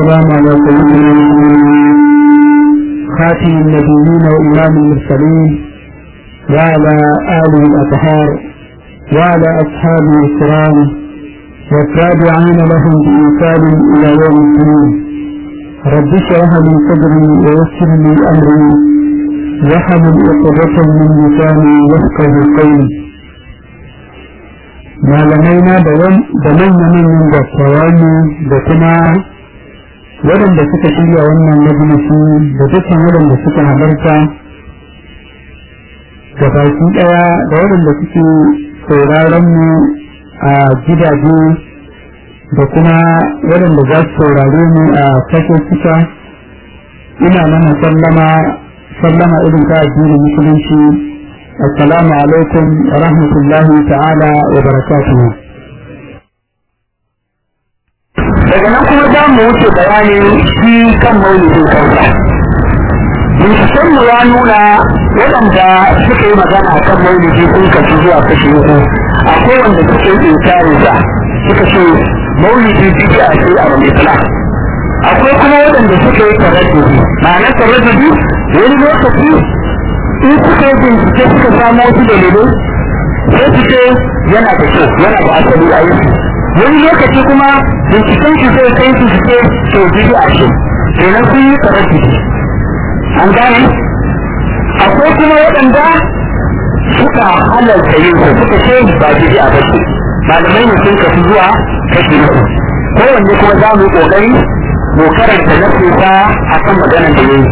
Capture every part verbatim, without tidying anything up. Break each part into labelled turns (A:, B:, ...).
A: والسلام على سيدنا خاتم النبيين وإمام المرسلين وعلى آله الأطهار وعلى أصحابه الكرام والتابعين لهم بإحسان إلى يوم الدين. رب اشرح لي صدري ويسر لي أمري واحلل عقدة من لساني يفقهوا قولي. malamai da manya-manyan dattawanmu da kuma waɗanda suka shirya wannan majalisi da dukkan waɗanda suka halarta da baki ɗaya da waɗanda suke sauraronmu a gidaje da kuma waɗanda za su saurare mu a fashe-suka, ina mana sallama sallama irin ta addinin musulunci. Assalamu alaikum wa rahmatullahi ta'ala wa barakatuhu. Daga nan kuma za mu wuce bayanin shi kan maulidin kansa. Binciken mu ya nuna waɗanda suka yi magana a kan maulidi sun kasu zuwa kashi uku. Akwai wanda suka yi inkarin sa suka ce maulidi bid'a ce a wani islam. Akwai kuma waɗanda suka yi taraddudi. Ma'anar taraddudi wani lokaci in suka yi bincike suka samu wasu dalilai sai su ce yana da kyau yana da asali a yi wani lokaci kuma binciken su sai kai su su ce to biyu a ce kenan sun yi taraddudi. An gane akwai kuma waɗanda suka halarta yin su suka ce ba biyu a bace malamai ne sun kasu zuwa kashi uku kowanne kuma za mu yi ƙoƙari mu karanta nafisa a kan maganar da ya yi.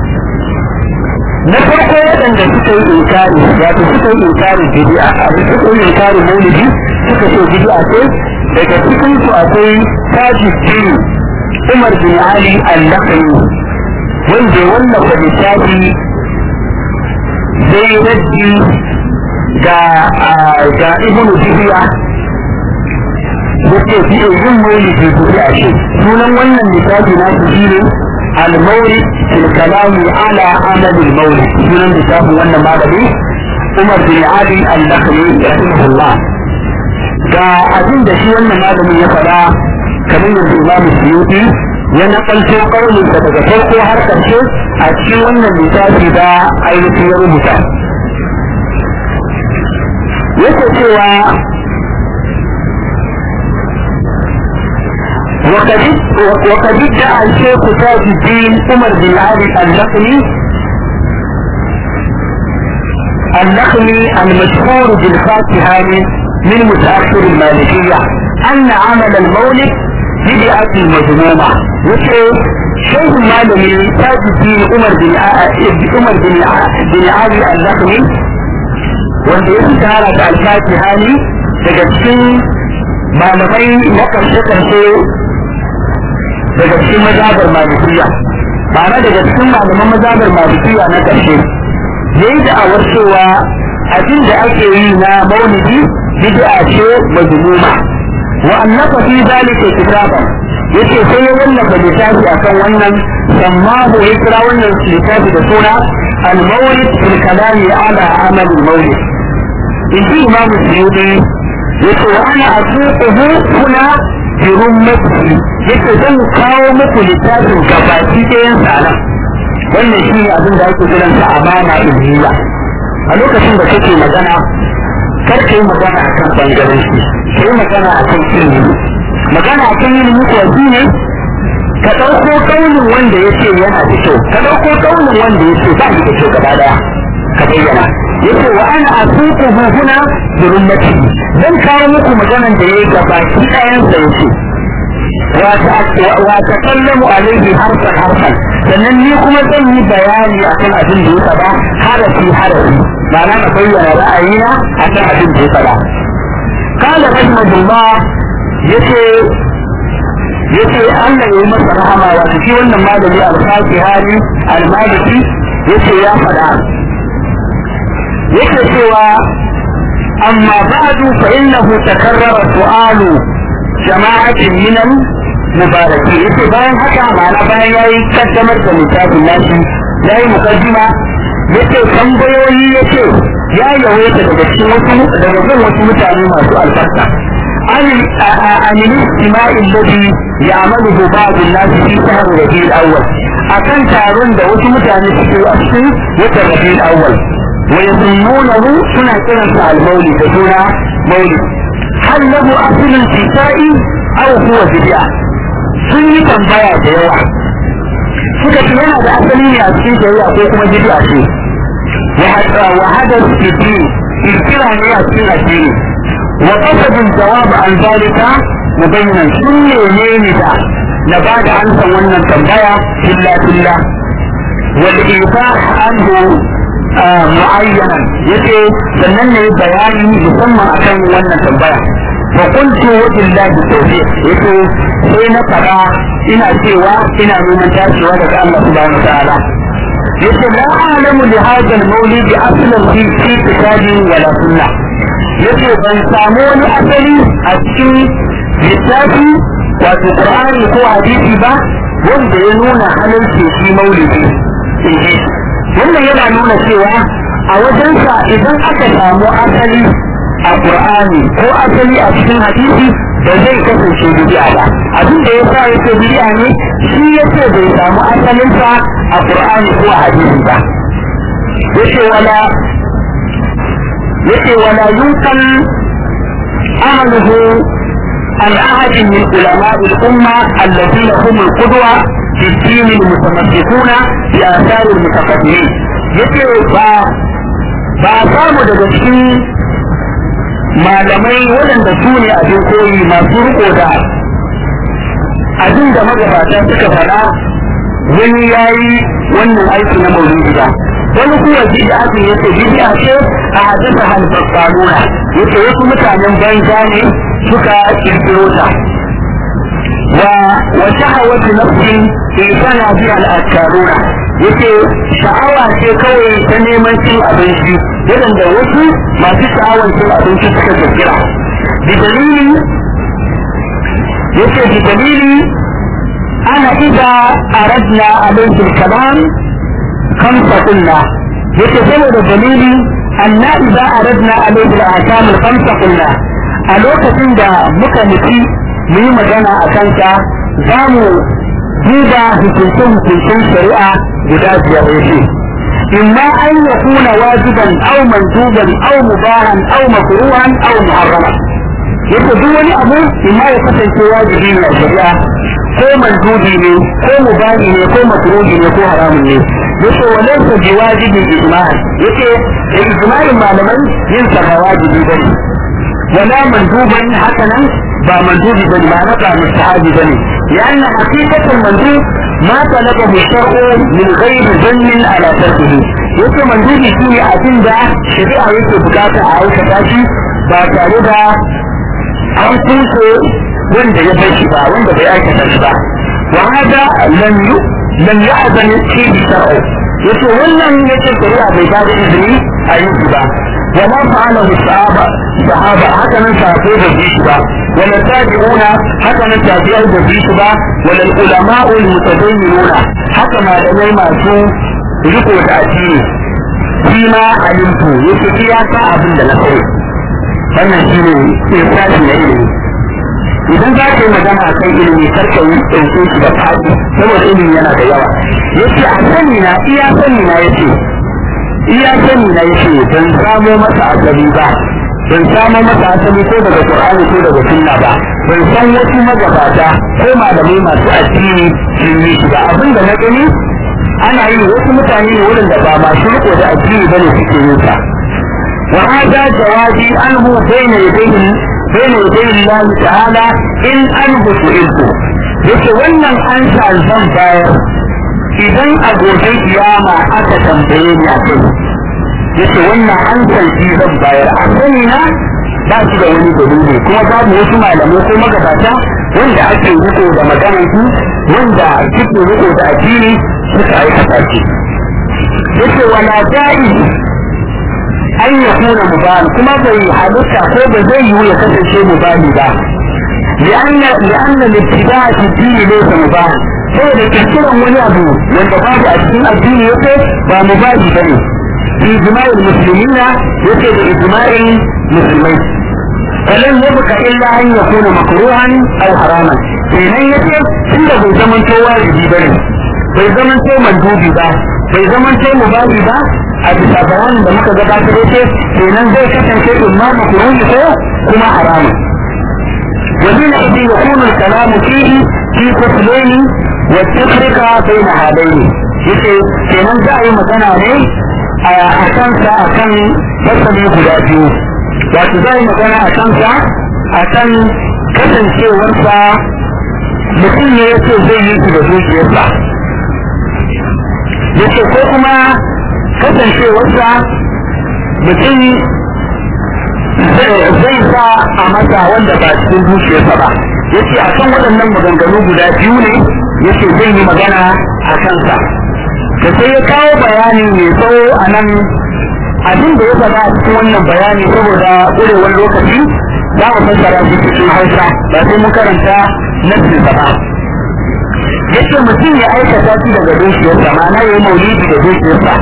A: Na farko waɗanda suka yi inkari wato suka yi inkari bid'a a suka yi inkari maulidi suka ce bid'a ce daga cikin su akwai Tajuddin Umar bin Ali al-Lakhmi wanda ya wallafa littafi zai raddi ga ga Ibn Taymiya yake fiye yin maulidi bid'a ce. Sunan wannan littafi na su shine المولد في الكلام على عمل المولد من كتاب وانا مالبي عمر بن علي اللخمي رحمه الله دا أظن دا شي وانا مالبي يفلا كمين الإمام السيوطي ينقل في قول فتتفرقوا حركة شيء أتشي وانا مثال دا أي سير مثال يتسوى وقد وقد ادعى الشيخ تاج الدين عمر بن علي اللخمي اللخمي المشهور بالفاتحة من متأخر المالكية أن عمل المولد بدعة مذمومة. وشيخ شيخ المالكي تاج الدين عمر بن عمر بن علي اللخمي wanda ya fi tara da alfatiha ne daga cikin malamai na karshe-karshe daga cikin mazhabar malikiya ma'ana daga cikin malaman mazhabar malikiya na karshe yayi da'awar cewa abin da ake yi na maulidi bid'a ce mazmuma wa annafa fi zalika kitaban yace sai ya wallafa littafi akan wannan sammahu ya kira wannan littafi da suna al-mawlid fil kalami ala amal al-mawlid inji imam Suyuti yace wa ana asuquhu huna birummati yake zan kawo muku littafin gabaki ɗayan sa nan wannan shi ne abin da ake kiran sa amana ilmiya. A lokacin da kake magana kar ka yi magana akan bangaren shi ka yi magana akan ilimi. Magana akan ilimi kuwa shi ne ka ɗauko kaunin wanda ya ce yana da kyau ka ɗauko kaunin wanda ya ce ba shi da kyau gaba ɗaya ka bayyana. Yace wa ana asuku huna birummati zan kawo muku maganan da ya yi gabaki ɗayan sa yace وأتكلم عليه حرفا حرفا sannan ni kuma zan yi bayani akan abin da ya faɗa harafi harafi ma'ana na bayyana ra'ayina akan abin da ya faɗa. Kala rahimahullah yace yace Allah ya yi masa rahama wato shi wannan malami al-Fatihani al-Maliki yace ya faɗa yake cewa amma ba'du fa innahu takarrara su'alu jama'atin minan mubaraki yace bayan haka ma'ana bayan yayi kaddamar da littafin nashi yayi mukaddima yace tambayoyi yace ya yawaita daga cikin wasu daga cikin wasu mutane masu albarka عن عن الاجتماع الذي يعمله بعض الناس في شهر ربيع الاول akan taron da wasu mutane suke a cikin watan rabiul awwal wa yazunnunahu suna kiransa al-maulid da suna maulid hal lahu aslun fisa'i aw huwa bid'a sun yi tambaya da yawa suka ce yana da asali ne a cikin shari'a ko kuma bid'a ce wa hadath fi din ikira ne a cikin addini wa qasad al-jawab an zalika mubayyan sun ne ne da na ba da amsan wannan tambaya illa billah wal ifah anhu mu'ayyana yace sannan ne bayani musamman akan wannan tambaya fa qultu wallahi tawfiq yace sai na fara ina cewa ina neman tashiwa daga Allah subhanahu wa ta'ala yace la a'lamu li hadha al-mawlid aslan fi fi kitabi wala sunnah yace ban samu wani asali a cikin littafi wato Qur'ani ko hadisi ba wanda ya nuna halarci shi maulidi wannan yana nuna cewa a wajensa idan aka samu asali a Qur'ani ko asali a cikin hadisi ba zai kasance bid'a ba abin da yasa yake bid'a ne shi yace bai samu asalinsa a Qur'ani ko a hadisi ba yace wala yace wala yunqal amaluhu عن أحد من علماء الأمة الذين هم القدوة في الدين المتمسكون بآثار المتقدمين. يقول ba samu daga cikin malamai waɗanda su ne abin koyi masu riko da abin da magabata suka faɗa wani ya yi wannan aiki na maulidi ba wani kuwa bid'a ce yace bid'a ce a hadisa halfafanuna yace wasu mutanen banza ne suka kirkiro ta wa wa shahawatu nafsin insana bi al-akaruna yace sha'awa ce kawai ta neman cin abinci idan da wasu masu sha'awar cin abinci suka kirkira bi dalili yace bi dalili ana idza aradna alayhi al-kalam khamsa qulna yace saboda dalili anna idza aradna alayhi al-ahkam al-khamsa qulna a lokacin da muka nufi mu yi magana a kansa za mu duba hukuncin-hukuncin shari'a guda biyar yake imma an ya kuna wajiban au manduban au mubahan au makruhan au muharrama yake duk wani abu imma ya kasance wajibi ne a shari'a ko mandubi ne ko mubahi ne ko makruhi ne ko haramun ne yake walaysa biwajibin ijma'an yake ijma'in malamai yin sa ba wajibi bane ولا مندوبا حسنا با مندوب بني ما نقع مستحاج بني لأن حقيقة المندوب ما طلبه الشرع من غير ظن على تركه يكون مندوبي فيه أتن دا شريعة يكون بكاتا أو كتاشي با تاريدا أو تنسو وند يبشي با وند بيأيك تشبا وهذا لم ي... لم يأذن فيه الشرع يكون ولن يكون شريعة بيباد إذني أيوك با وما فعله الصحابة الصحابة حتى من تعطيه بالجيشبة ولا التابعون حتى من تعطيه بالجيشبة ولا العلماء المتدينون حتى ما لدي معصوم رقوة أتيه فيما علمته يستطيع أبن دلقه فالنسيني إرسال العلم idan za ka yi magana a kan ilimi karka yi ɗauke shi da fadi saboda ilimi yana da yawa yace a sani na iya sani na yace iya sani na yace ban samo masa asali ba ban samo masa asali ko daga Qur'ani ko daga Sunna ba ban san wasu magabata ko malamai masu addini sun yi shi ba abin da na gani ana yi wasu mutane ne waɗanda ba masu riko da addini bane suke yin sa wa hada jawabi anhu bayna yadayhi bayna yadayi Allah ta'ala in anhu su'iltu yace wannan an sa zan bayar idan a gobe kiyama aka tambaye ni a kai yace wannan an sanci zan bayar a sani na ba shi da wani dalili kuma babu wasu malamai ko magabata wanda ake riko da maganar su wanda suke riko da addini suka aikata shi yace wala da'i an yakuna mubal kuma bai halitta ko ba zai yi ya kasance mubali ba لأن لأن الابتداع في الدين ليس مباح saboda kirkiran wani abu wanda babu a cikin addini yake ba mubali bane في إجماع المسلمين يوجد إجماع المسلمين فلن يبقى إلا أن يكون مكروها أو حراما kenan yace tunda bai zaman to wajibi bane bai zaman to mandubi ba bai zaman to mubahi ba a bisa bayanin da muka gabatar yace kenan zai kasance imma makruhi ko kuma haramun وهنا إذ يكون الكلام فيه في فصلين والتفرقة بين هذين yace kenan za a yi magana ne a kansa a kan fasali guda biyu wato za a yi magana a kansa a kan kasancewarsa mutum ne ya ce zai yi su da zuciyarsa yace ko kuma kasancewarsa mutum zai sa a masa wanda ba cikin zuciyarsa ba yace a kan waɗannan maganganu guda biyu ne yace zai yi magana a kansa da sai ya kawo bayani mai tsawo a nan abin da ya faɗa a cikin wannan bayani saboda ƙurewar lokaci za mu fassara shi cikin hausa ba sai mun karanta nassin sa ba yace mutum ya aikata shi daga zuciyarsa ma'ana ya yi maulidi da zuciyarsa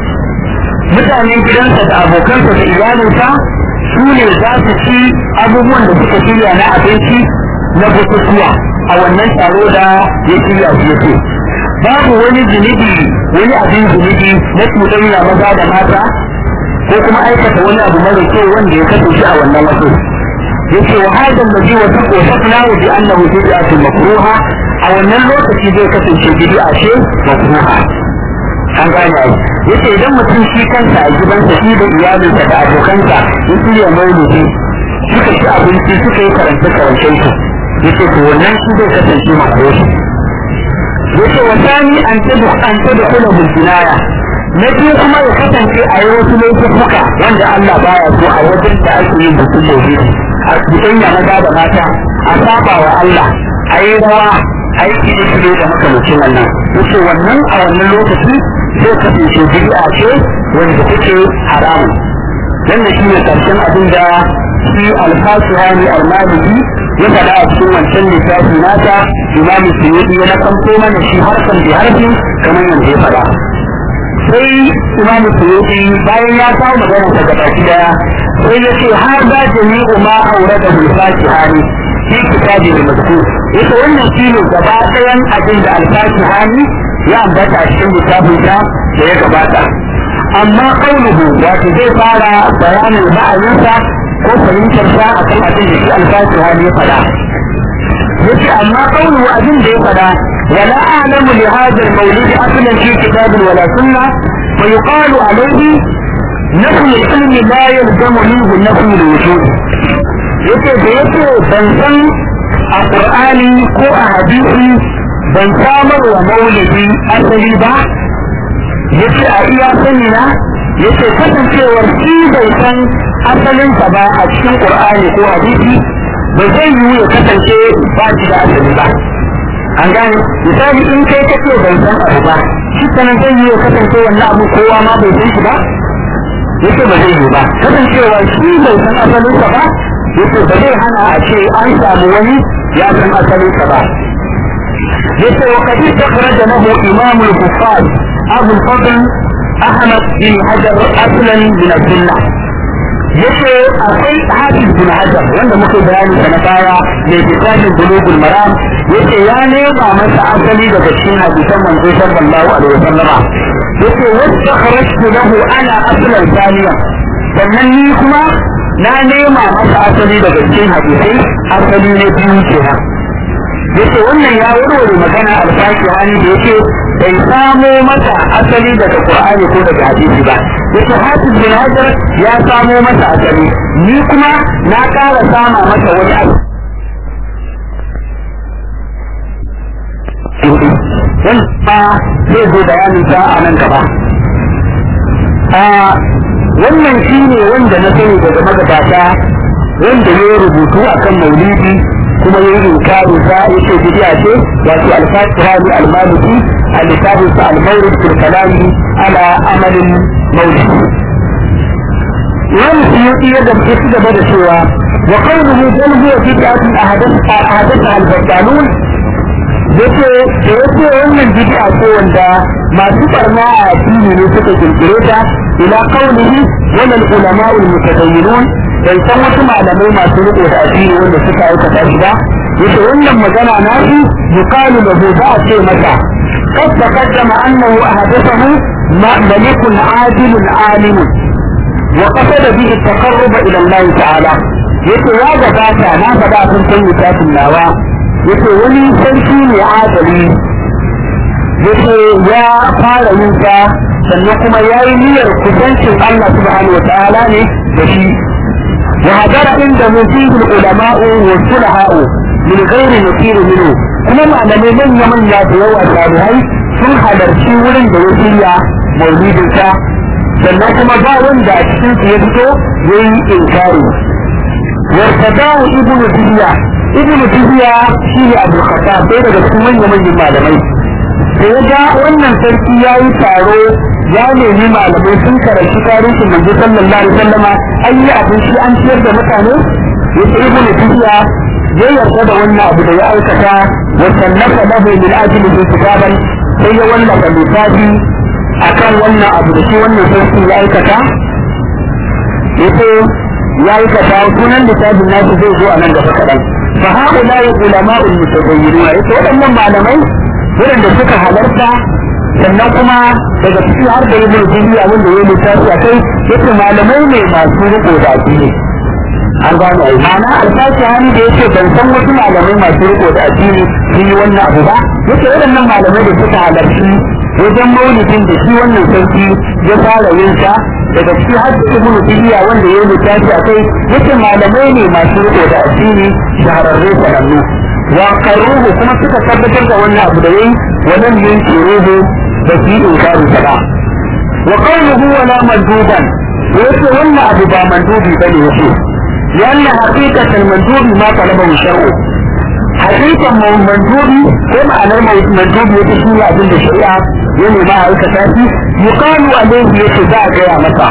A: mutanen gidansa da abokansa da iyalinsa su ne za su ci abubuwan da suka shirya na abinci na bukukuwa a wannan taro da ya shirya su yake babu wani zunubi wani abin zunubi na cuɗanya maza da mata ko kuma aikata wani abu mara kyau wanda ya kasance a wannan wasu yace wa hadan ladhi wa taqawsafnahu bi annahu bid'atun makruha a wannan lokaci zai kasance bid'a ce makruha an gane ai yace idan mutum shi kansa a gidansa shi da iyalinsa da abokansa in su yi maulidi suka ci abinci suka yi karanta karancen su yace to wannan shi zai kasance makruha yace wa sani an tadu an tadu kula bil jinaya na biyu kuma ya kasance a yi wasu laifuka wanda Allah baya so a wajen da ake yin bikin maulidi a cikin ya maza da mata a saba wa Allah a yi rawa a yi kide-kide da makamacin wannan yace wannan a wannan lokaci zai kasance bid'a ce wanda take haramun dan da shi ne karshen abin da shi al-Fasihani al-Maliki ya faɗa a cikin wancan littafi nata Imam Suyuti ya nakanto mana shi harfan bi harfi kamar yadda ya faɗa sai Imam Suyuti bayan ya kawo magana ta gaba daya sai ya ce har da jami'u ma aurada al-Fasihani fi kitabi al-mazkur yace wannan shine gaba ɗayan abin da al-Fasihani ya ambata a cikin littafin da ya gabata amma qauluhu wato zai fara bayanin ra'ayinsa ko fahimtar sa akan abin da shi al-Fasihani ya faɗa yace amma qauluhu abin da ya faɗa wala a'lamu li hadha al-mawlid aslan fi kitab wala sunnah fa yuqalu alayhi nafi al-ilmi la yalzamu minhu nafi al-wujud yace da yace ban san a qur'ani ko a hadisi ban samar wa maulidi asali ba yace a iya sani na yace kasancewar shi bai san asalinsa ba a cikin qur'ani ko hadisi ba zai yi ya kasance ba shi da asali ba an gane misali in kai kace ban san abu ba shi sanan zai yi ya kasance wannan abu kowa ma bai san shi ba yace ba zai yi ba kasancewa shi bai san asalinsa ba yace ba zai hana a ce an samu wani ya san asalinsa ba yace wa qad istakhraja lahu imam al-bukhari abu al-fadl ahmad bin hajar aslan min al-sunnah yace akwai hafiz bin hajar wanda muke bayani sana baya mai kitabin bulugul maram yace ya nema masa asali daga cikin hadisan manzo sallallahu alaihi wasallam yace wastakhrajtu lahu ana aslan thaniya sannan ni kuma na nema masa asali daga cikin hadisai asali ne biyu kenan yace wannan ya warware magana al-Fasihani da yake bai samo masa asali daga Qur'ani ko daga hadisi ba yace Hafiz bin Hajar ya samo masa asali ni kuma na ƙara sama masa wani abu wanda zai zo bayanin sa a nan gaba a wannan shine wanda na sani daga magabata wanda ya rubutu akan maulidi kuma yayin inkari sa yake bidiya ce wato al-Fatihani al-Maliki al-Kitabu al-Mawlid fil kalam ala amal al-mawlid wani suyuti ya da su gaba da cewa wa qawluhu bal huwa bid'atun ahadath ahadath al-battalun yace da yace wannan bid'a ce wanda masu barna a addini ne suka kirkire ta ila qawlihi wal ulama al-mutadayyinun ban san wasu malamai masu riko da addini wanda suka aikata shi ba yace wannan magana na shi yuqalu lahu za a ce masa qad taqaddama annahu ahdathahu malikun adilun alim wa qasada bihi at-taqarrub ila Allah ta'ala yace ya gabata na faɗa sun san littafin nawa yace wani sarki ne adali yace ya fara yin sa sannan kuma yayi niyyar kusancin Allah subhanahu wa ta'ala ne da shi wa hadara inda mufihi ulama'u wa sulaha'u min ghairi nasir minhu kuma malamai manya manya da yawa salihai sun halarci wurin da ya shirya maulidin sa sannan kuma ba wanda a cikin su ya fito yayi inkari wa tadawu ibnu diya ibnu diya shi ne Abu Khattab sai daga cikin manya manyan malamai da ya ga wannan sarki ya yi taro ya nemi malamai sun karanci tarihin manzo sallallahu alaihi wasallama an yi abin shi an ciyar da mutane ya ce ibnu diya ya yarda da wannan abu da ya aikata wa sannafa lahu min ajli kitaban sai ya wallafa littafi akan wannan abu da shi wannan sarki ya aikata yace ya aikata sunan littafin nasu zai zo a nan gaba kaɗan fa haula ulama'ul mutabayyiruna yace waɗannan malamai waɗanda suka halarta sannan kuma daga ciki har da ibn Taymiyyah wanda ya littafi a kai yace malamai ne masu riko da addini an gano ai ma'ana alfashi hani da yace ban san wasu malamai masu riko da addini sun yi wannan abu ba yace waɗannan malamai da suka halarci wajen maulidin da shi wannan sarki ya fara yin sa daga ciki har da ibn Taymiyyah wanda ya littafi a kai yace malamai ne masu riko da addini shahararre sanannu وقروه كما تتثبت وانا ابدأي ولم ينكروه بسيء انكار سبا وقوله ولا مندوبا ويسي وانا ابدا مندوبي بني وشيه لان حقيقة المندوب ما طلبه الشرع حقيقة المندوبي كما انا المندوب يتشمل عدل الشريعة يعني ما هيك تاتي يقال عليه يتداع جاء متى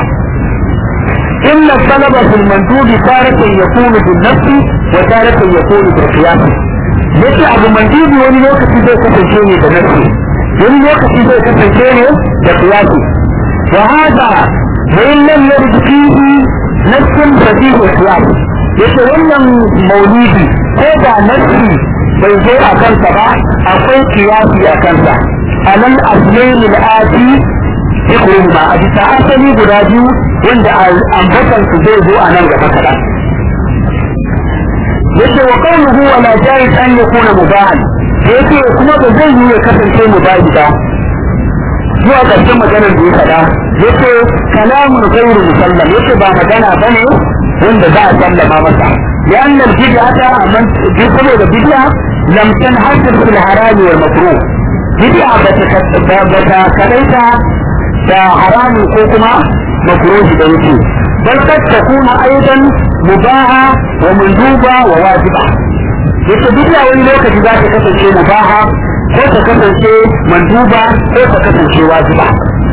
A: إن الطلب في المندوب تارة يكون بالنفس وتارة يكون بالقياس yace abu mandubi wani lokaci zai kasance ne da nafsi wani lokaci zai kasance ne da qiyasi wa hada wa in lam yarid fihi nafsun fadihi qiyas yace wannan maulidi ko da nafsi bai zo a kansa ba akwai qiyasi a kansa alal aslain al-ati ikhrun ma a bisa asali guda biyu wanda ambatan su zai zo a nan gaba kaɗan yace wa qawluhu wala jaiz an yakuna mubahan yace kuma ba zai yi ya kasance mubahi ba zuwa ƙarshen maganar da ya faɗa yace kalamun ghairu musallam yace ba magana bane wanda za a sallama masa لأن البدعة من جسمه البدعة لم تنحصر في الحرام والمكروه بدعة بتكليت حرام وكما مكروه بيتي بل قد تكون أيضا مباحة ومندوبة وواجبة يتبدأ wani lokaci za ta kasance mubaha ko ta kasance manduba ko ta kasance wajiba.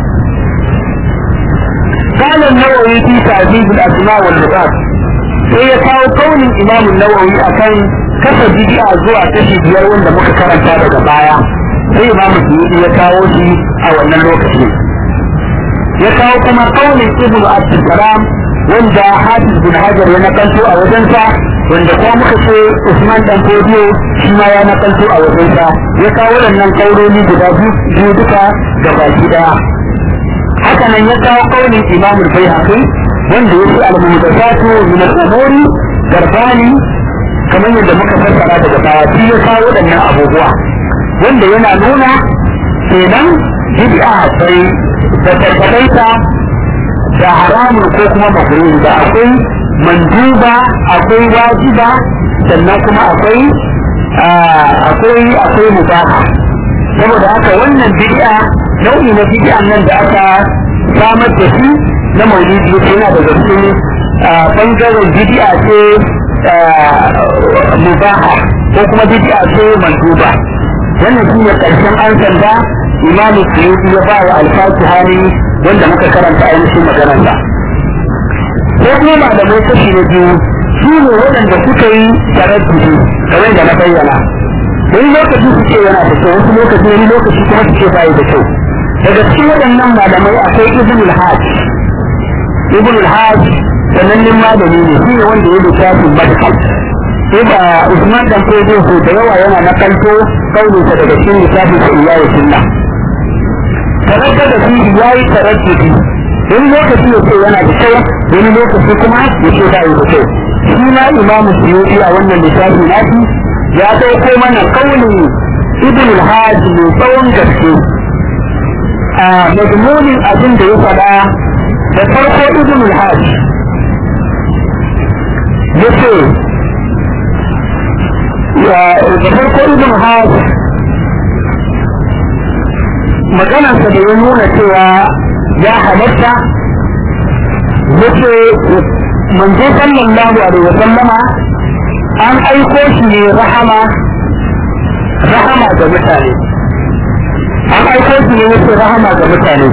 A: قال النووي في تعذيب الأسماء واللغات sai ya kawo kaunin Imam Nawawi akan kasa bid'a zuwa kashi biyar wanda muka karanta daga baya sai Imam Suyuti ya kawo shi a wannan lokaci ya kawo kuma kaunin Ibn Abdul Salam wanda Hafiz bin Hajar ya nakalto a wajensa wanda kuma muka ce Usman dan Fodiyo shi ma ya nakalto a wajensa ya kawo wannan kauroni guda biyu duka ga baki daya haka nan ya kawo kaunin Imam Al-Baihaqi wanda yake al-muhdathatu min al-umuri garbani kamar yadda muka fassara daga baya shi ya kawo wadannan abubuwa wanda yana nuna kenan bid'a sai da tabbata da haramun ko kuma makruh da akwai manduba akwai wajiba sannan kuma akwai akwai akwai mubaha saboda haka wannan bid'a nau'i na bid'a nan da aka samar da shi na maulidi yana da cikin bangaren bid'a ce mubaha ko kuma bid'a ce manduba wannan shi ne karshen an sanda Imam Suyuti ya ba wa al-Fatihani wanda muka karanta a yanzu maganar sa ko kuma malamai kashi na biyu su ne waɗanda suka yi taraddudi kamar da na bayyana wani lokaci su ce yana da kyau wasu lokaci wani lokaci kuma su ce bai da kyau daga cikin waɗannan malamai akwai Ibn al-Hajj Ibn al-Hajj sanannen malami ne shi ne wanda ya littafin madhal sai ba Usman dan Fodo ko da yawa yana na kalto kaulinsa daga cikin littafin sa iyaye sunna tarakka da shi yayi taraddudi wani lokaci ya ce yana da kyau wani lokaci kuma ya ce ba yi da kyau shi ma imamu suyuti a wannan littafi nashi ya dauko mana kaulin ibn al-hajj mai tsawon gaske a mazmunin abin da ya faɗa da farko ibn al-hajj ya ce da farko ibn al-hajj maganarsa da ya nuna cewa ya halatta ya ce manzo sallallahu alaihi wa sallama an aiko shi ne rahama rahama ga mutane an aiko shi ne yace rahama ga mutane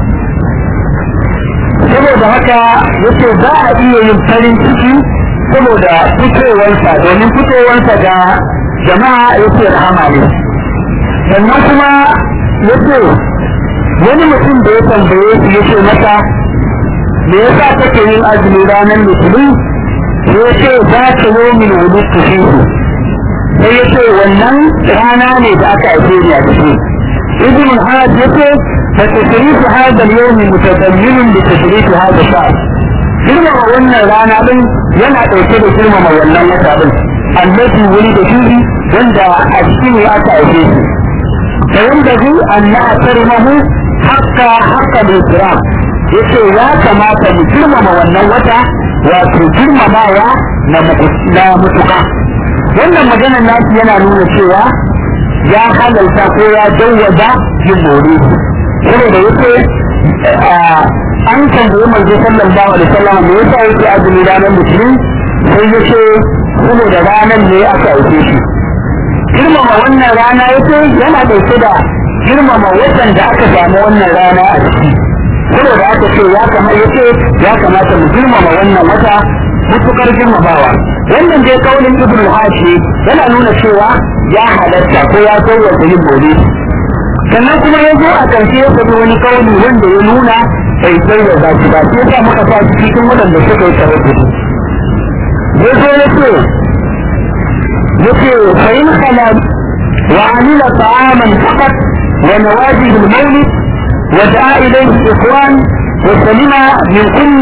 A: saboda haka yace za a iya yin farin ciki saboda fitowarsa domin fitowarsa ga jama'a yace rahama ne sannan kuma yace wani mutum da ya tambaye shi yace masa me yasa kake yin azumi ranar litinin ya ce za ka yi min wani tufihu sai ya ce wannan rana ne da aka aike ni a ciki ibn al-hajj ya ce fa tashrifu hadha al-yawm mutadammin li tashrifi hadha al-sha'r girmama wannan rana din yana dauke da girmama wannan wata din annabi wuri da shi wanda a cikin ya aka aike shi da wanda zai annaha tarimahu haqqa haqqa al-ikram yace ya kamata mu girmama wannan wata wato girmamawa na mutuka wannan maganar nasu yana nuna cewa ya halalta ko ya jawwaza yin maulidi saboda yace an tambaye manzo sallallahu alaihi wasallam me yasa yake azumi ranar litinin sai yace saboda ranar ne aka aike shi girmama wannan rana yace yana dauke da girmama watan da aka samu wannan rana a ciki saboda aka ce ya kamata yace ya kamata mu girmama wannan wata mutukar girmamawa wannan dai kaulin ibn al-hashi yana nuna cewa ya halatta ko ya tsawaita yin maulidi sannan kuma ya zo a ƙarshe ya faɗi wani kauli wanda ya nuna bai tsawaita shi ba sai ya muka sa cikin waɗanda suka yi taraddudi ya zo ya ce yace fa in khala wa amila ta'aman faqat wa nawajib al-mawlid ودعا إليه الإخوان وسلم من كل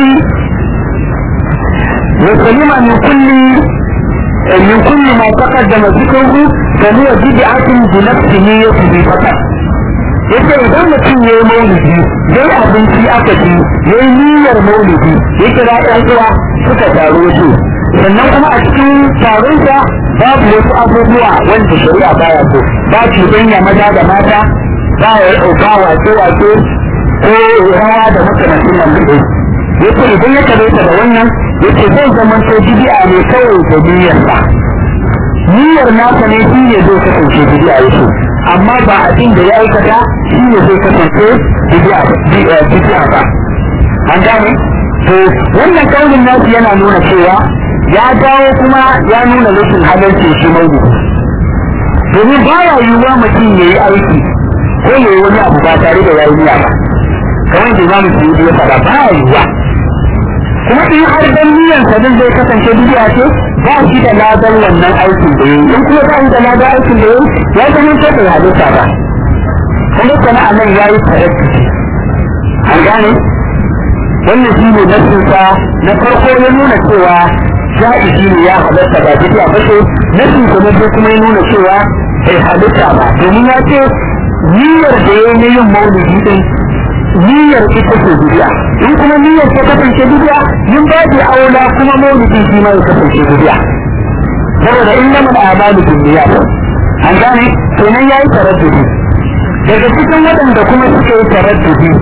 A: وسلم من كل من كل ما تقدم ذكره فهو بدعة بنفسه يكفي فقط. yace idan mutum ya yi maulidi ya yi abinci aka ci ya yi niyyar maulidi ya kira ɗan uwa suka taro su sannan kuma a cikin taronsa babu wasu abubuwa wanda shari'a baya so ba cuɗanya maza da mata ba ya ɗauka wace-wace ko rawa da makamancin nan da yace idan ya kare ta da wannan yace zai zama to bid'a ne kawai da niyyarsa niyyar nasa ne shi ne zai kasance bid'a yake amma ba abin da ya aikata shi ne zai kasance bid'a ba an gane to wannan kaunin nasu yana nuna cewa ya dawo kuma ya nuna rashin halarci shi maulidi domin ba ya yiwuwa mutum ya yi aiki ko ya yi wani abu ba tare da yayi niyya ba kamar da imamu suyuti ya faɗa ba ya yiwuwa kuma in har dan niyyar sa din zai kasance bid'a ce ba shi da ladan wannan aikin da yayi in kuma ba shi da ladan aikin da yayi ya zama sai da halitta ba kuma kana anan yayi taraddudi an gane wannan shi ne nasinsa na farko ya nuna cewa ja'izi ne ya halatta ba bid'a ba ce nasinsa na biyu kuma ya nuna cewa bai halitta ba domin ya ce niyyar da ya yi yin maulidi din niyyar ita ce bid'a in kuma niyyar ta kasance bid'a yin ba da aula kuma maulidi shi ma ya kasance bid'a saboda innamal a'malu binniyat an gane to nan yayi taraddudi daga cikin waɗanda kuma suka yi taraddudi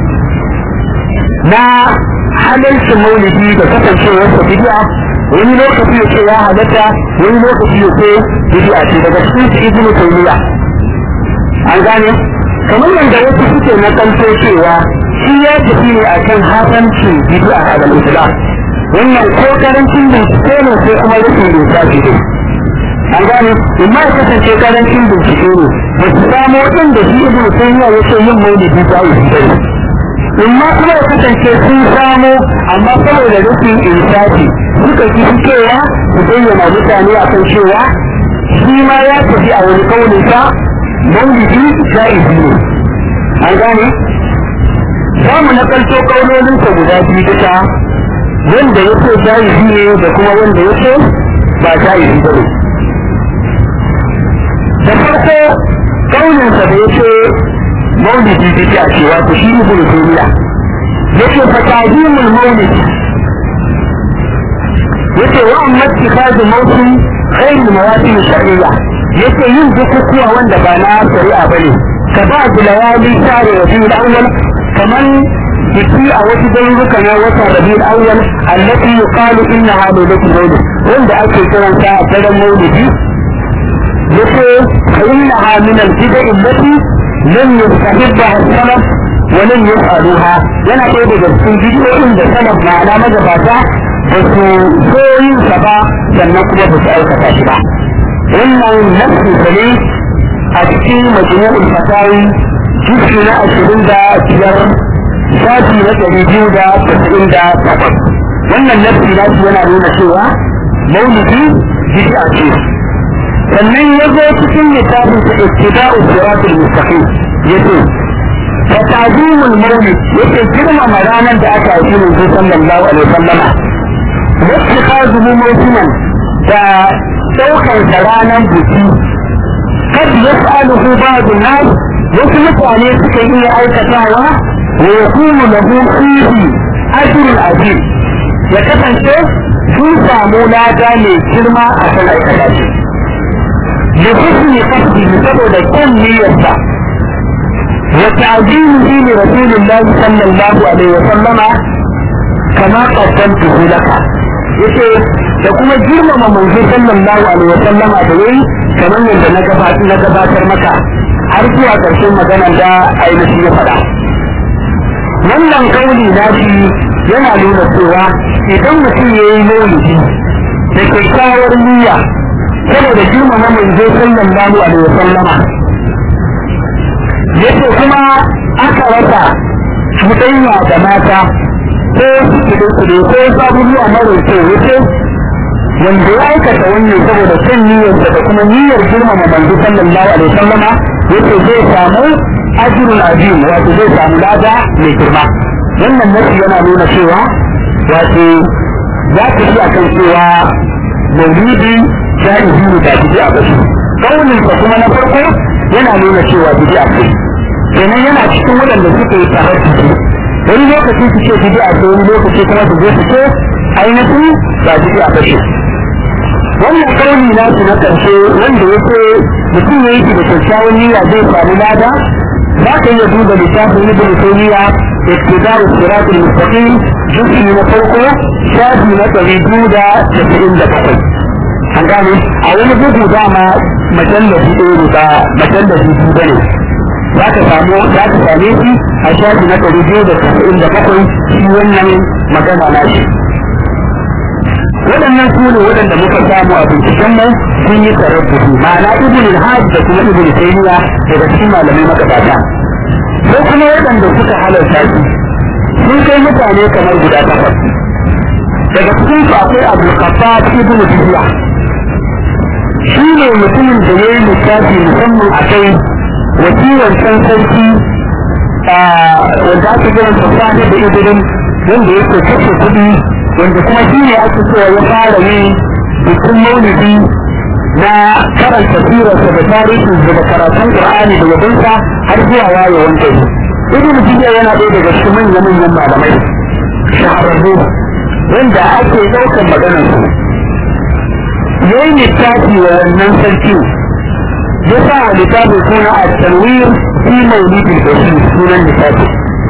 A: na halalcin maulidi da kasancewar sa bid'a wani lokaci ya ce ya halatta wani lokaci ya ce bid'a ce daga cikin su ibnu taymiya an gane kamar yadda wasu suke na kanto cewa shi ya tafi ne akan hasancin bid'a a al-islam wannan ko karancin bincike ne sai kuma rashin lissafi ne an gane imma ya kasance karancin bincike ne ba su samo inda shi ibnu taymiya ya ce yin maulidi ba yi in ma kuma ya kasance sun samu amma saboda rufin insafi suka ki fitowa su bayyana mutane a kan cewa shi ma ya tafi a wani kauninsa maulidi ja'izi ne. An gane? Za mu nakalto kaunolinsa guda biyu duka, wanda ya ce ja'izi ne da kuma wanda ya ce ba ja'izi ba ne. Da farko kauninsa da ya ce maulidi bid'a ce wato shi ne ibn Taymiya yace fa ta'zimul maulid yace wa amma ittikhadu mawsim ghayr mawasim shar'iyya yace yin bukukuwa wanda ba na shari'a bane ka ba da layali share rabiul awwal kaman biki a wasu garuruka na wata rabiul awwal allati yuqalu innaha lailatul maulid wanda ake kiranta a daren maulidi yace fa innaha min al-bid'a allati لم يستحبها السلف ولم يفعلوها yana ɗaya daga cikin bidiyoyin da salaf ma'ana magabata ba su so yin sa ba sannan kuma ba su aikata shi ba wannan nafsu ne a cikin majmu'ul fatawi juz'i na ashirin da biyar shafi na ɗari biyu da tasa'in da takwas wannan nafsi na shi yana nuna cewa maulidi bid'a ce sannan ya zo cikin littafin ta ittiba'u siratul mustaqim yace fa ta'zimul mawlid yace girmama ranar da aka yi manzo sallallahu alaihi wasallama yace kazumu mawsiman da daukar da ranar biki kad yas'aluhu ba'd an-nas wasu mutane suka yi aikatawa wa yakunu lahu fihi ajrun azim ya kasance sun samu lada mai girma a kan aikata shi لحسن قصده سبب كل نيته وتعظيمه لرسول الله صلى الله عليه وسلم كما قدمته لك yace da kuma girmama manzo sallallahu alaihi wasallam da yayi kamar yadda na gabatar na gabatar maka har zuwa ƙarshen magana da ainihi ya faɗa wannan kauli na shi yana nuna cewa idan mutum yayi maulidi da kyakkyawar niyya saboda girmama manzo sallallahu alaihi wasallama yace kuma aka rasa cuɗanya da mata ko suke kuɗe ko sabuwa mara kyau yace wanda ya aikata wannan saboda son niyyarsa da kuma niyyar girmama manzo sallallahu alaihi wasallama yace zai samu ajrul azim wato zai samu lada mai girma wannan nafi yana nuna cewa wato za ka yi akan cewa maulidi jaizi ne ba bid'a ba shi kaunin sa kuma na farko yana nuna cewa bid'a ce kenan yana cikin waɗanda suke yi tabbata wani lokaci su ce bid'a ce wani lokaci kuma su je su ce ainihin ba bid'a ba shi wannan kauni na su na ƙarshe wanda yake mutum ya yi da kyakkyawan niyya zai samu lada za ka iya duba littafin ibn taymiya ittiba'u siratul mustaqim juz'i na farko shafi na ɗari biyu da casa'in da bakwai an gane a wani bugu dama majallabi ɗaya ba majallabi biyu bane za ka samu za ka same shi a shafi na ɗari biyu da casa'in da bakwai shi wannan magana na shi waɗannan su ne waɗanda muka samu a binciken mu sun yi tarabbuti ma'ana ibn al-hajj da kuma ibn taymiya daga cikin malamai magabata sai kuma waɗanda suka halarta shi sun kai mutane kamar guda takwas daga cikin su akwai abdul qaffar ibn biya shi ne mutumin da ya yi littafi musamman a kai wasiwan san sarki wanda ake kiran fasahar da idirin wanda yake kashe kuɗi wanda kuma shi ne ake cewa ya fara yi bikin maulidi na karanta sirarsa da tarihin da karatun qur'ani da yabonsa har zuwa wayewar gari ibn jiya yana ɗaya daga cikin manyan manyan malamai shahararru wanda ake ɗaukar maganar su yayi littafi wa wannan sarki ya sa a littafin suna a tanwir fi maulidil bashir sunan littafi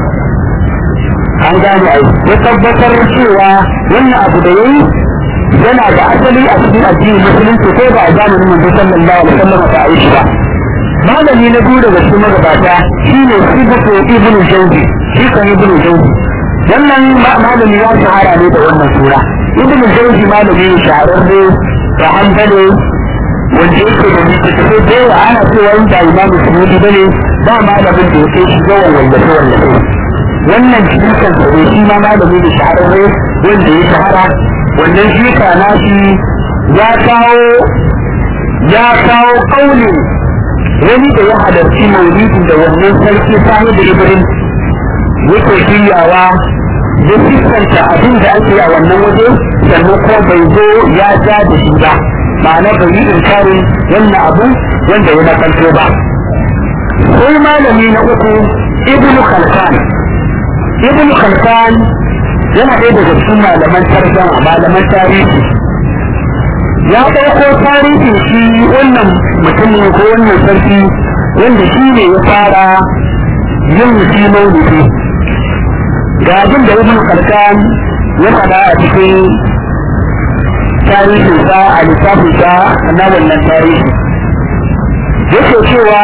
A: an gane ai ya tabbatar cewa wannan abu da yayi yana da asali a cikin addinin musulunci ko ba a zamanin manzo sallallahu alaihi wasallam ta aishi ba malami na biyu daga cikin magabata shine sibatu ibn jawzi shi kan ibn jawzi wannan malami ya shahara ne da wannan sura ibn jawzi malami ne shahararre da hanbali wanda yake da littattafai da yawa ana cewa inda imamu sunni bane ba malamin da yake shi yawan wallafe wallafe wannan jikan sa ne shi ma malami da shahararre wanda ya shahara wannan jika nashi ya kawo ya kawo kaulin wani da ya halarci maulidi da wannan sarki sani da ibrahim yake shiryawa ya fiskanta abin da ake a wannan waje sannan ko bai zo ya ja da shi ba ma'ana bai yi inkarin wannan abu wanda ya nakalto ba sai malami na uku ibnu khalkan ibnu khalkan yana ɗaya daga cikin malaman tarjama malaman tarihi ya ɗauko tarihin shi wannan mutumin ko wannan sarki wanda shi ne ya fara yin shi maulidi ga abin da ibn khalkan ya faɗa a cikin tarihinsa a littafinsa na wannan tarihi yake cewa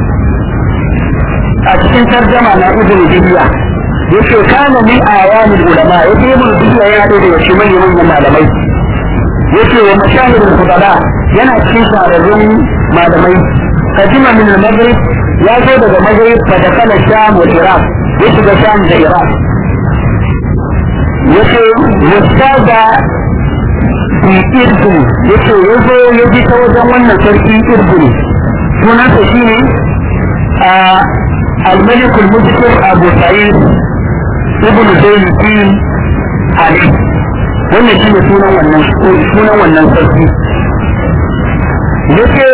A: a cikin tarjama na ibn dibiya yake kana min ayamin ulama yake ibn dibiya yana ɗaya daga cikin manyan manyan malamai yake wa mashahidul fudala yana cikin shahararrun malamai kadima min al-maghrib ya zo daga maghrib fa dakala sham wa iraq ya shiga sham da iraq yake mustaza fi irbin yake yazo ya bi ta wajen wannan sarki irbin sunansa shine al-malik al-mudkir abu sa'id ibn zayd ali wannan shi ne sunan wannan sunan wannan sarki yake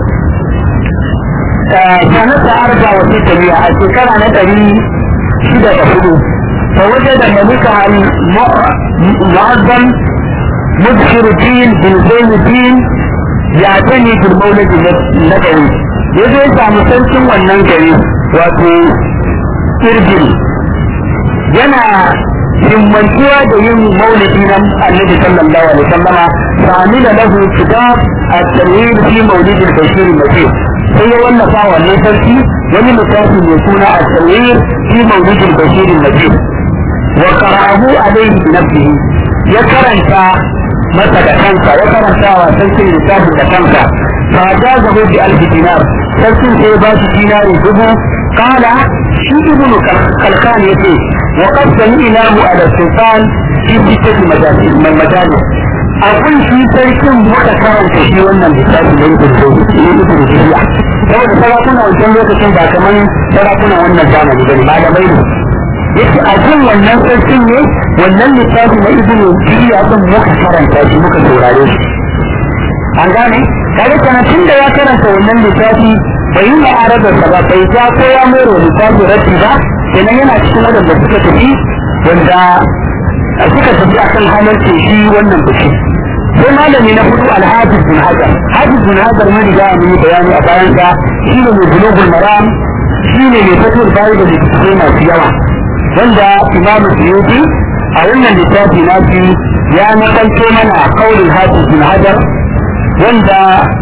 A: sanata arba wa sitamiya a shekara na ɗari shida da hudu fa waje da malika al-mu'azzam mudhiruddin bin zainuddin ya tani bil maulid nabawi yaje ya samu sarkin wannan gari wato kirgin yana himmantuwa da yin maulidi na annabi sallallahu alaihi wasallama sami da lahu kitab at-tanwir fi maulid al-bashir al-masih sai ya wallafa wannan sarki wani littafi mai suna at-tanwir fi maulid al-bashir al-masih wa qara'ahu alayhi bi nafsihi ya karanta masa da kansa ya karanta wa sarkin littafin da kansa fa jazahu bi alf dinar sarkin sai ya ba shi dinari dubu qala shi ibnu kalkan yace وقد سمعناه على السلطان في ستة مجالس من مجالس أقول في سيكون متكرم في وانا بساتي ليس الجوزي saboda sarakuna wancan lokacin ba kamar sarakuna wannan zamani bane ba da bai yake a jin wannan sarkin ne wannan littafi na ibnu jiya din muka karanta shi muka saurare shi an gane kaga kana tunda ya karanta wannan littafi bai yi arabar sa ba bai ja ko ya mai littafi rabbi ba kenan yana cikin wadanda suka tafi wanda suka tafi akan halarci shi wannan biki sai malami na hudu al-hafiz bin hajar hafiz bin hajar mun riga mun yi bayani a bayan sa shi ne mai bulugul maram shi ne mai fatul bari da littattafai masu yawa wanda imam suyuti a wannan littafi nafi ya nakalto mana kaulin hafiz bin hajar wanda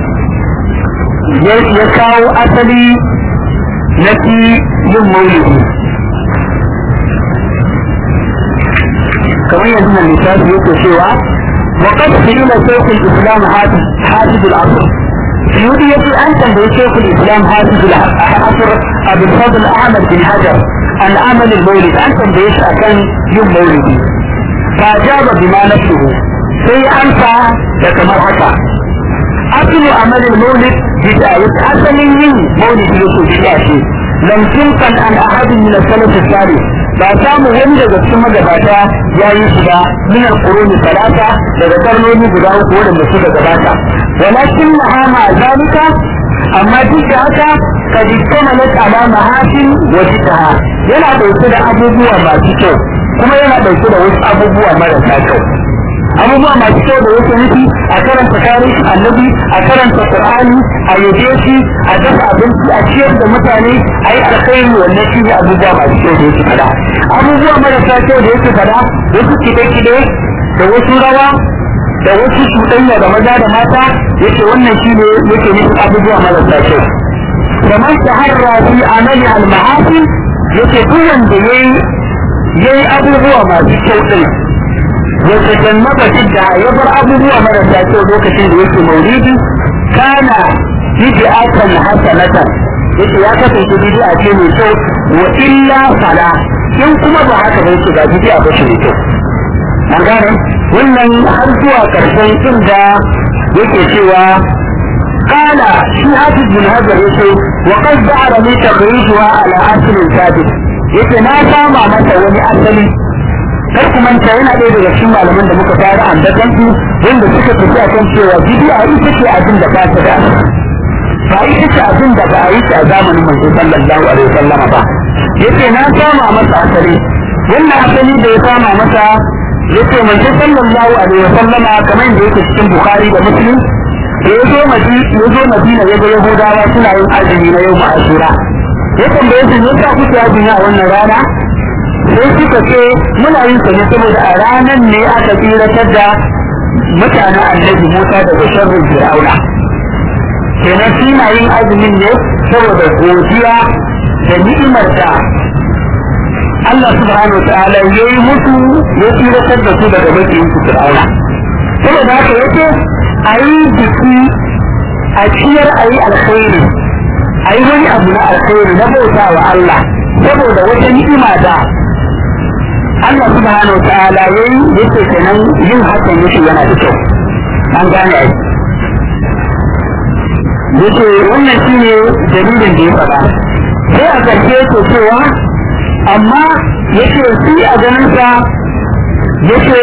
A: ya kawo asali na fi yin maulidi kamar yanzu nan littafi yake cewa وقد سئل شيخ الاسلام حافظ حافظ العصر سيودي يقول انت شيخ الاسلام حافظ العصر ابو الفضل احمد بن حجر عن عمل المولد انت بيش اكن يوم مولدي فاجاب بما نفسه سي انفع كما حكى اصل عمل المولد بداية اصل من مولد يوسف الشاشي لم تنقل عن احد من السلف الصالح ba samu wani daga cikin magabata ya yi shi ba min al-quruni talata daga karnoni guda uku wanda suka gabata walakin mahama zalika amma duk da haka kad kamalat ala mahasin wa jitaha yana dauke da abubuwa masu kyau kuma yana dauke da wasu abubuwa marasa kyau abubuwa masu kyau da wasu nufi a karanta tarihi annabi a karanta qur'ani a yaje shi a dafa abinci a ciyar da mutane a yi alkhairi wannan shi ne abubuwa masu kyau da yake fada abubuwa marasa kyau da yake fada wasu kide-kide da wasu rawa da wasu cuɗanya da maza da mata yake wannan shi ne yake nufin abubuwa marasa kyau kamar shaharra fi amali al-ma'asi yake duk wanda yayi yayi abubuwa masu kyau din وتجنب جدا يبر أبوه مرة لوكة يوكي موليدي كان بدعة حسنة بدعة تجديد أجيب الشوك wa illa fala in kuma ba haka ba yake ga bid'a ba shi ne an gane wannan har zuwa karshen inda yake cewa قال في حافظ بن هجر يقول وقد ظهر لي تخريجها على اصل ثابت yake na sama masa wani asali kar ku manta yana ɗaya daga cikin malaman da muka fara ambatan su wanda suka tafi a kan cewa bid'a ita ce abin da ba ta da ba ita ce abin da ba a yi a zamanin manzo sallallahu alaihi wasallam ba yace na sama masa asali wannan asali da ya sama masa yace manzo sallallahu alaihi wasallama kamar da yake cikin bukhari da muslim da ya zo madina ya ga yahudawa suna yin azumi na yau ma'ashura ya tambaye su ne sa kuke azumi a wannan rana sai suka ce muna yin sa ne saboda a ranar ne aka tsiratar da mutanen annabi Musa daga sharrin Fir'auna kenan suna yin azumin ne saboda godiya da ni'imar da Allah subhanahu wa ta'ala ya yi musu ya tsiratar da su daga makiyin su Fir'auna saboda haka yake a yi biki a ciyar a yi alkhairi a yi wani abu na alkhairi na bauta wa Allah saboda wata ni'ima da Allah subhanahu wa ta'ala ya yi yake kenan yin hakan yake yana da kyau an gane ai yake wannan shi ne dalilin da ya faɗa sai a ƙarshe yake cewa amma yake shi a ganinsa yake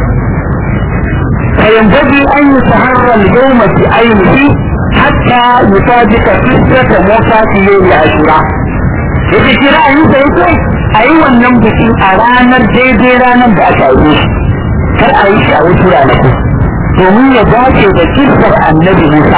A: فينبغي أن يتحرى اليوم في عينه حتى يصادق فكرة موسى في يوم عاشوراء. إذا كان رأيه سيكون أيوة النمبكين أرانا جيدي رانا بأشعوه كالأيش أو سرانكو domin ya dace da kisar annabi Musa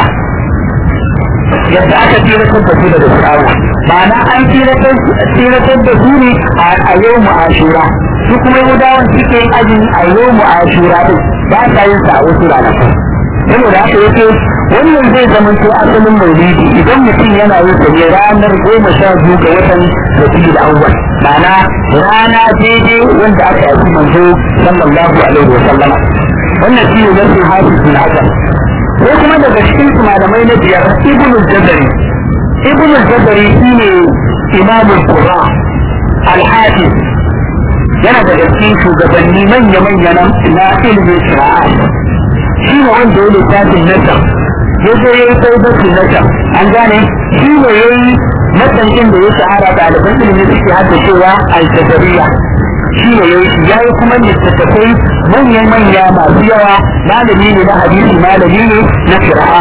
A: yadda aka tsiratar da su daga Fir'auna ma'ana an tsiratar da su ne a yau mu ashura su kuma Yahudawan suke ajin a yau mu ashura din ba sa yin sa a wasu ranaku saboda haka yake wannan zai zama to asalin maulidi idan mutum yana yin sa ne ranar goma sha biyu ga watan Rabiul Awwal ma'ana rana daidai wanda aka yi manzo sallallahu alaihi wa sallam wannan shi ne nasu hafiz bin Hajar ko kuma daga cikin malamai na biyar Ibn al-Jazari Ibn al-Jazari shine imamul Qurra al-Hafiz yana daga cikin shugabanni manya-manya na ilimin shari'a shi ne wanda ya littafin nasar ya zo ya yi taibatun nasar an gane shi ne ya yi matsankin da ya shahara ɗaliban ilimin suke hada cewa al-jazariya shi ne ya yi ya yi kuma littattafai manya-manya masu yawa malami ne na hadisi malami ne na shari'a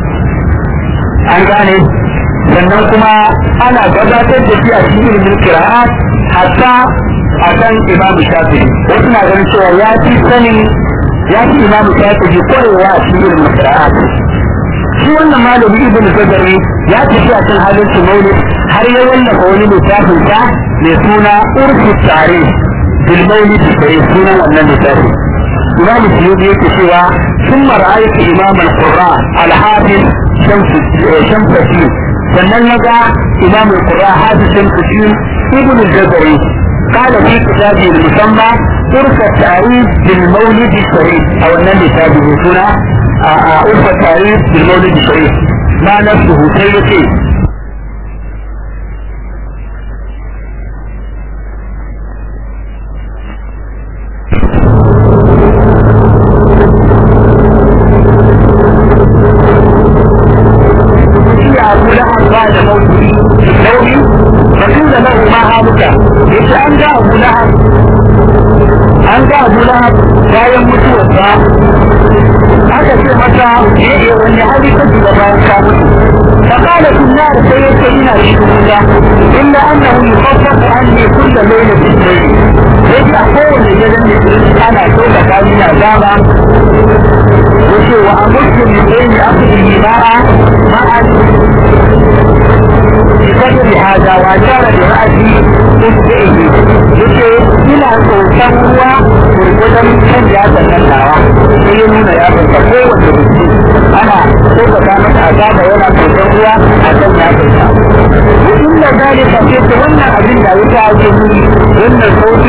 A: an gane sannan kuma ana gabatar da shi a cikin ilimin shari'a hatta a kan imamu shafi'i wasu na ganin cewa ya fi sanin ya fi imamu shafi'i kwarewa a cikin irin masara'at shi wannan malami ibn Jazari ya tafi a kan halin su maulid har ya wallafa wani littafin sa mai suna urfu tare bil maulid da ya suna wannan littafi imamu suyuti yake cewa sun mara'aitu imam al-qurra al-hafiz shamsuddin sannan na ga imam al-qurra hafiz shamsuddin ibn Jazari قال في كتابه المسمى عرف التعريف بالمولد الشريف او النبي كتابه هنا عرف التعريف بالمولد الشريف ما نفسه سيدي بعد موته النووي فقيل له ما هذا yace an ga Abu Lahab an ga Abu Lahab bayan mutuwarsa aka ce masa eh wani hali ka ji bayan ka mutu فقال في النار سيدنا رسولنا إلا أنه يخفف عني كل ليلة في الليل يجي أقول لجلن أنا أقول لك أن عذابا وشي وأمرت من بين أخذ الماء مع بقدر هذا وأشار برأسي إسبعه يجي إلى صوتا هو والقدم كان جاءت النساوة سيئنون يا أبو الفقوة والبسي أنا سوف كانت عذابا ولا صوتا هو أتم يا أبو وإن ذلك في تهنى أبن لا يتعجبني إن الصوت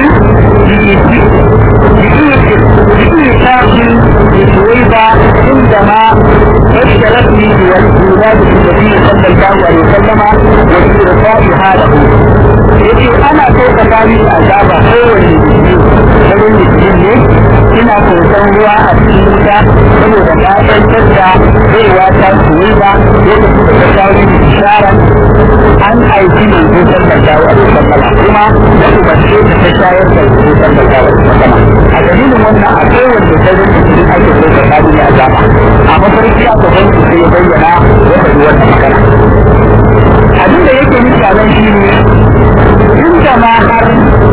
A: بإيساق بسويبة عندما اشتركني بولاد النبي صلى الله عليه وسلم وفي رفاعها له yace ana so ka bani azaba kowanne garin mutum ne ina kosan ruwa a cikin wuta saboda na tantar da zaiwa ta suyi ba yadda suka ga shawarar ishara an aiki mai zutar da shawar sallama kuma da umarce da ta shayar da zutar da shawar sallama a dalilin wannan a kowanne garin mutum ake so ka bani azaba a mafarki aka san su sai ya bayyana ya faɗi wannan magana abin da yake nufi a nan shi ne tun da ma har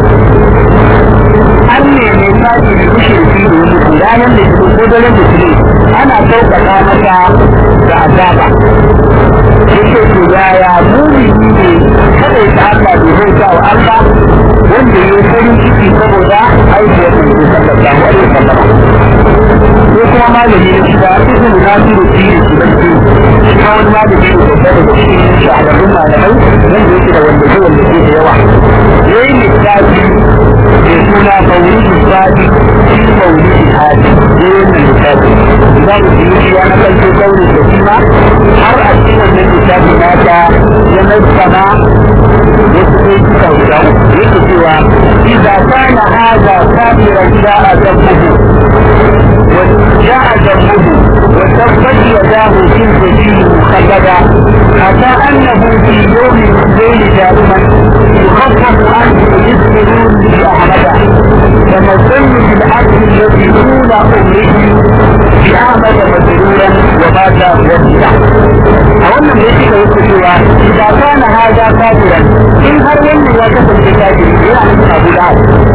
A: an neme sake da kushe fi da wani ranar da su ko daren da su ana sauƙaƙa masa da azaba yake to yaya mumini ne kada ya Allah bai bauta wa Allah wanda ya farin ciki saboda aikiyar da su sallallahu alaihi wasallam ko kuma malami ne da ibn Nasiru Tiri Subanti shi ma wani malami ne da da cikin shahararrun malamai wanda yake da wanda zai wanda ke da yawa yayi littafi da suna Mawlidi Sadi shi Mawlidi Hadi yayi wannan littafi za mu yi ya na kalto kauri da kuma har a cikin wannan littafi nata ya nasana wasu sai suka guda yake cewa idza kana hadha kafiran ja'a dabbuhu وجاء جنبه وتبت يداه في الجحيم مخلدا حتى انه في يوم الليل دائما يخفف عنه يذكرون باحمده كما الظن بالعبد الذي طول امره باحمد مسرورا ومات وجدا اولا يجب يقولوا اذا كان هذا كافرا ان هر من لا تكن بكافر يعني ابو العاد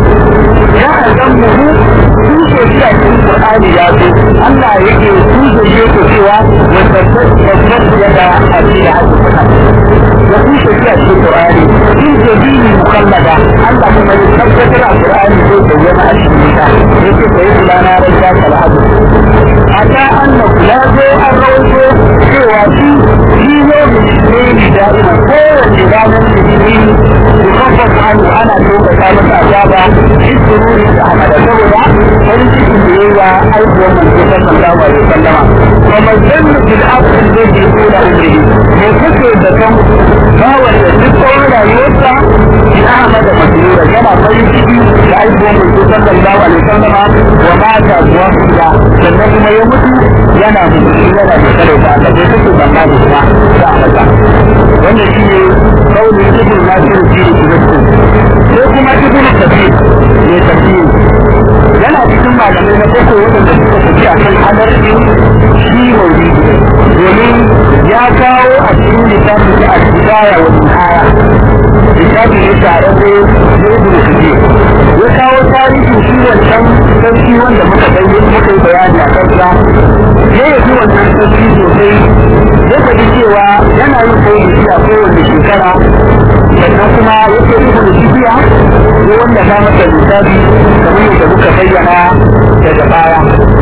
A: جاء جنبه tushe shi a cikin Qur'ani ya zo Allah yake tushe shi yake cewa wanda tabbata ya da abin da ake faɗa ya tushe shi a cikin Qur'ani in jadidi mukallada Allah kuma ya tabbatar a Qur'ani zai bayyana a cikin ta yake sai fulana ran ta salatu ata annahu la zo an rawaito cewa shi shi ne ne da ina kowace ranar litinin yukaffafu anhu ana lokata masa azaba isruri da amada saboda farin cikin da yawa aikuwar manzo sallallahu alaihi wasallama wa mazannu bil abd alladhi yula umrihi ne kake da kan bawan da duk tsawon rayuwarsa in ahmada masrura yana farin ciki da aikuwar manzo sallallahu alaihi wasallama wa mata zuwa kuma sannan kuma ya mutu yana mutu yana da kare ta da kake banna da kuma da amada wannan shi ne kauli ibn Nasir Tiri Subanti ko kuma ibn Kathir ne tafsir yana cikin malamai na koko wadanda suka tafi a kan halarcin shi maulidi domin ya kawo a cikin littafin da al-bidaya wa nihaya littafin ne tare da ibn Kathir ya kawo tarihin shi wancan sarki wanda muka bayyana muka yi bayani a kansa ya yi wannan sarki sosai ya faɗi cewa yana yin koyi shi a kowane shekara sannan kuma ya ce ibn Shibiya ko wanda ta masa littafi kamar yadda muka bayyana daga baya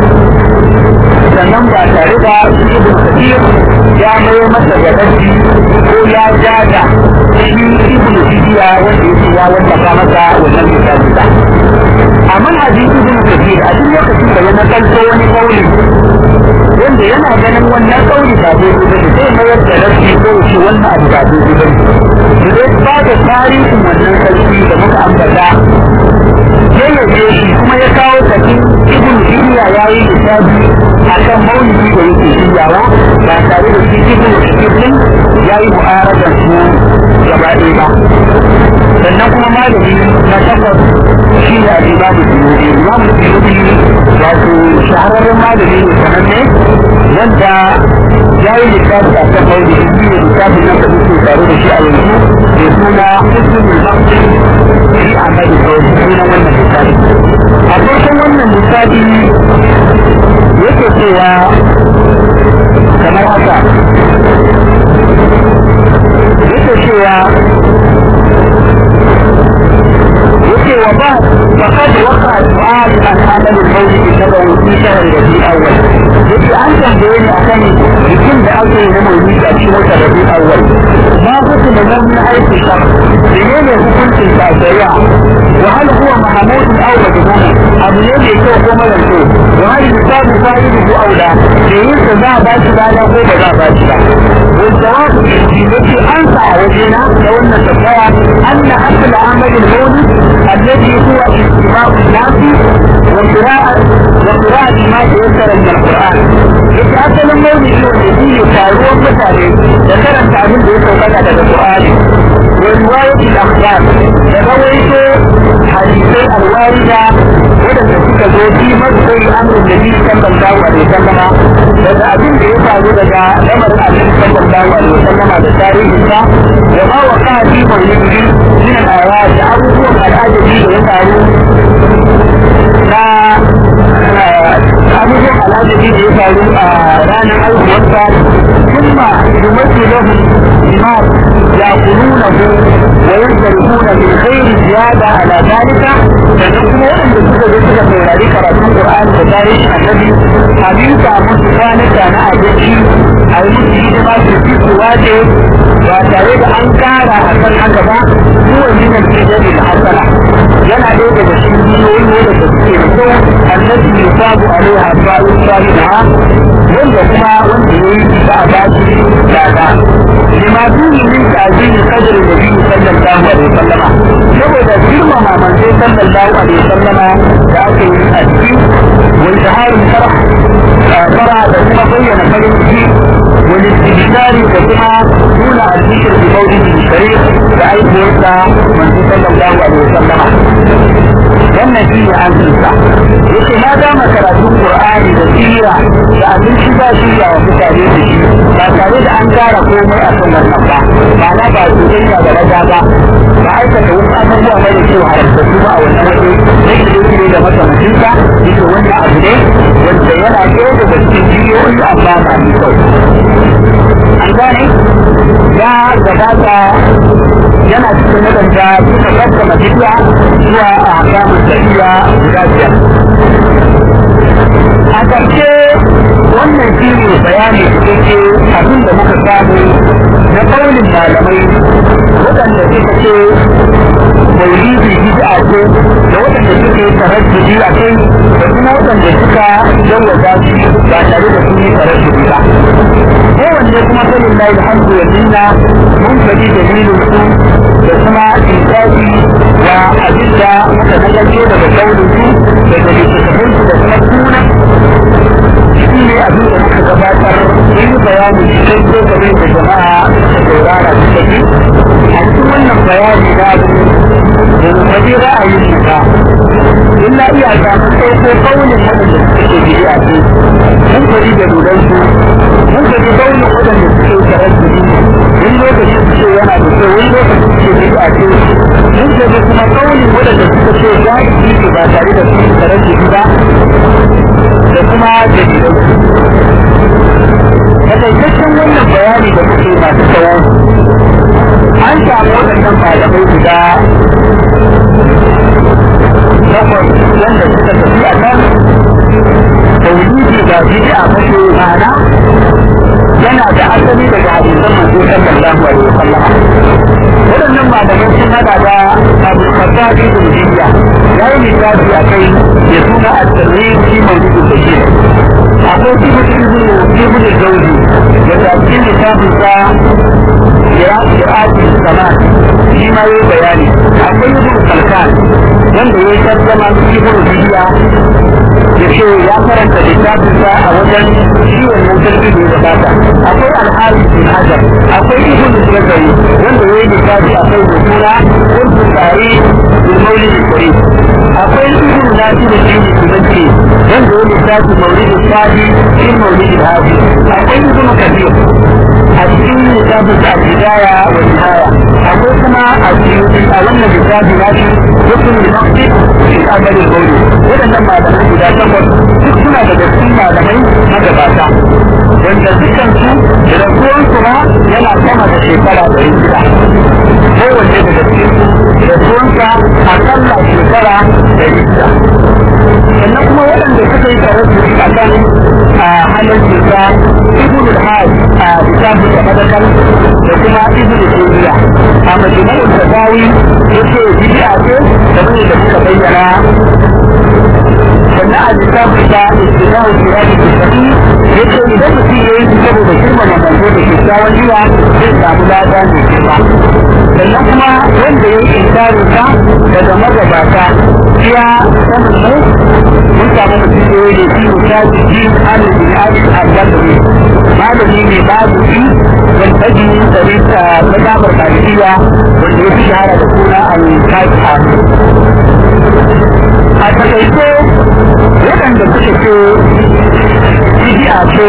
A: sannan ba tare da ibn Kathir ya mayo masa da ɗanci ko ya jaga shi ibn Shibiya wanda yake ya wallafa masa wannan littafi ba a manhajin ibn Kathir a duk lokacin da ya nakalto wani kauli wanda yana ganin wannan kauli ba daidai ba sai mayar da rashi ko shi wannan abu ba daidai ba ne da ba da tarihin wannan sarki da muka ambata ya yaje shi kuma ya kawo sakin ibn Shibiya ya yi lissafi a kan maulidi da yake shiryawa ba tare da shi ibn Shibiya ya yi mu'aradar su gaba ɗaya ba sannan kuma malami na takwas shi ne al-Imam Suyuti Imam Suyuti wato shahararren malami ne sananne wanda ya yi littafi a kan maulidi shi ne littafi na da muke tare da shi a yanzu da suna Husnul Maqsid fi Ahmad Saudi sunan wannan littafi a farkon wannan littafi yake cewa kamar haka yake cewa yake wa ba فقد وقع السؤال عن عمل المولد سبب في شهر ربيع الاول yake an tambaye ni akan bikin da ake yi na maulidi a cikin watan rabi'ul awwal ma hukum da mun aiki shar menene hukuncin sa shari'a wa hal huwa mahmud aw madhmum abu ne mai kyau ko mara kyau وهل يصاب فاعله او لا ليس ذا باش لا هو بذا باش لا والجواب التي انفع وجهنا لو ان تقرا ان اصل عمل المولد الذي هو استماع الناس وقراءه وقراءه ما تيسر من القران. إذا أصل المولد هو الذي يفعلون مثلا ذكر التعليم بيسوقنا على القران وروايه الاخبار رويت حديثي الوارده wadanda suka zo fi matsayi amurin da biyu sallallahu alaihi wasallama daga abin da ya faru daga lamarin abin sallallahu alaihi wasallama da tarihinsa da ma wa kafi maulidi min al-ayat da abubuwan al'ajabi da ya faru na abubuwan al'ajabi da ya faru a ranar haihuwarsa kuma yumattu lahum imam yaqulunahu wa yanzuruna min ghairi ziyada ala dhalika sannan kuma waɗanda suka zo suka saurari karatun Qur'ani da tarihin annabi a minta musu kwanuka na abinci a yi musu hidima su fi su wace ba tare da an kara a kan haka ba kowa minan fijari da hasala yana ɗaya daga cikin biyoyi ne da suke da kyau annabi ya samu alaiha sa'in sa'ina wanda kuma wanda ya yi ba a bashi lada lima duni min ta'zimi qadri nabi sallallahu alaihi wasallama saboda girmama manzo sallallahu alaihi wasallama da aka yi a cikin wal jaharul farah fara da kuma bayyana farin ciki wal istibdari da kuma nuna al-zikr bi mawlidi sharif da aikinsa manzo sallallahu alaihi wasallama wannan shi ne an tsinta yake na dama karatun Qur'ani da sira da abinci ba shi ya wa mutane da shi ba tare da an kara komai a kan wannan ba ba na ba su dinga da raga ba ba aikata wasu abubuwa mai da kyau haramtattu ba a wannan waje sai da yake ne da makamacinsa yake wannan abu ne wanda yana ɗaya daga cikin bidiyoyi amma ba ni kyau an gane ya gabata yana cikin wadanda suka kakkama tafiya zuwa a hakamun tafiya guda biyar. A ƙarshe wannan shi ne bayani cikakke abin da muka samu na ƙaunin malamai waɗanda suka ce maulidi bid'a ce da waɗanda suke tarajjudi a kai da kuma waɗanda suka jawwaza shi ba tare da sun yi tarajjudi ba. kowanne kuma sanin layi alhamdu wa dinna mun faɗi dalilin su da kuma insafi wa abinda muka nagarce daga kaunin su daga littattafan su da kuma suna shi ne abin da muka gabatar sun yi bayani cikin ko game da jama'a da saurara su tafi a cikin wannan bayani na abu da mu faɗi ra'ayin su ba illa iyaka mun ɗauko kaunin waɗanda suke bidi'a ce mun faɗi da lulansu mun faɗi kaunin waɗanda suke tarajjudi wani lokaci su ce yana da kyau wani lokaci su ce bidi'a ce mun faɗi kuma kaunin waɗanda suka ce za su yi ba tare da su tarajjudi ba da kuma dalilansu takaitaccen wannan bayani da muke masu tsawo an samu waɗannan malamai guda takwas wanda suka tafi a kan tauhidi da bid'a mace ma'ana yana da asali daga hadisan manzo sallallahu alaihi wasallam. Waɗannan malamai sun hada da Abu Qatada ibn Jiya yayi misali a kai ya suna at-tarhib fi mawlid al-bashir. Akwai ibn ibn Jawzi da cikin littafin sa Qira'atul Zaman shi ma yayi bayani. Akwai ibn Kalkan wanda ya tarjama ibn Jiya ya ce ya karanta littafinsa a wajen ciwon lantarki da ya gabata. Akwai al'adu bin hajar, akwai ibn jazari wanda ya yi littafi a kai da suna kurkun tare da maulidi kare. Akwai ibn nasi da jini kumanci wanda ya littafi maulidi sadi in maulidi hafi. Akwai ibn kabir a cikin littafin sa bidaya wa nihaya. Akwai kuma a cikin a wannan littafi nashi rukun al-maqsid fi amal al-maulid. Wadannan malamai guda takwas duk suna daga cikin malamai magabata wanda dukkan su da rasuwansu ma yana sama da shekara ɗari shida. Kowanne daga cikin su rasuwansa akalla shekara ɗari shida. Sannan kuma waɗanda suka yi tarafi a kan halarcinsa ibn al-hajj a littafin da madakal da kuma ibn al-taymiya a majmu'ul fatawi yace bid'a ce kamar da suka bayyana. Sannan a littafin da istimahu sirati mustaqim yace idan mutum ya yi saboda girmama manzo da kyakkyawan niyya zai samu lada mai girma. Sannan kuma wanda ya yi inkarin sa daga magabata ya sanin mu mun samu mutum da ya yi shi mutaji jin Ali bin Ali al-Badri malami ne babu shi wanda ji tsare ta mazhabar Malikiya wanda ya fi shahara da suna al-Fatiha. A takaice waɗanda suka ce bidi'a ce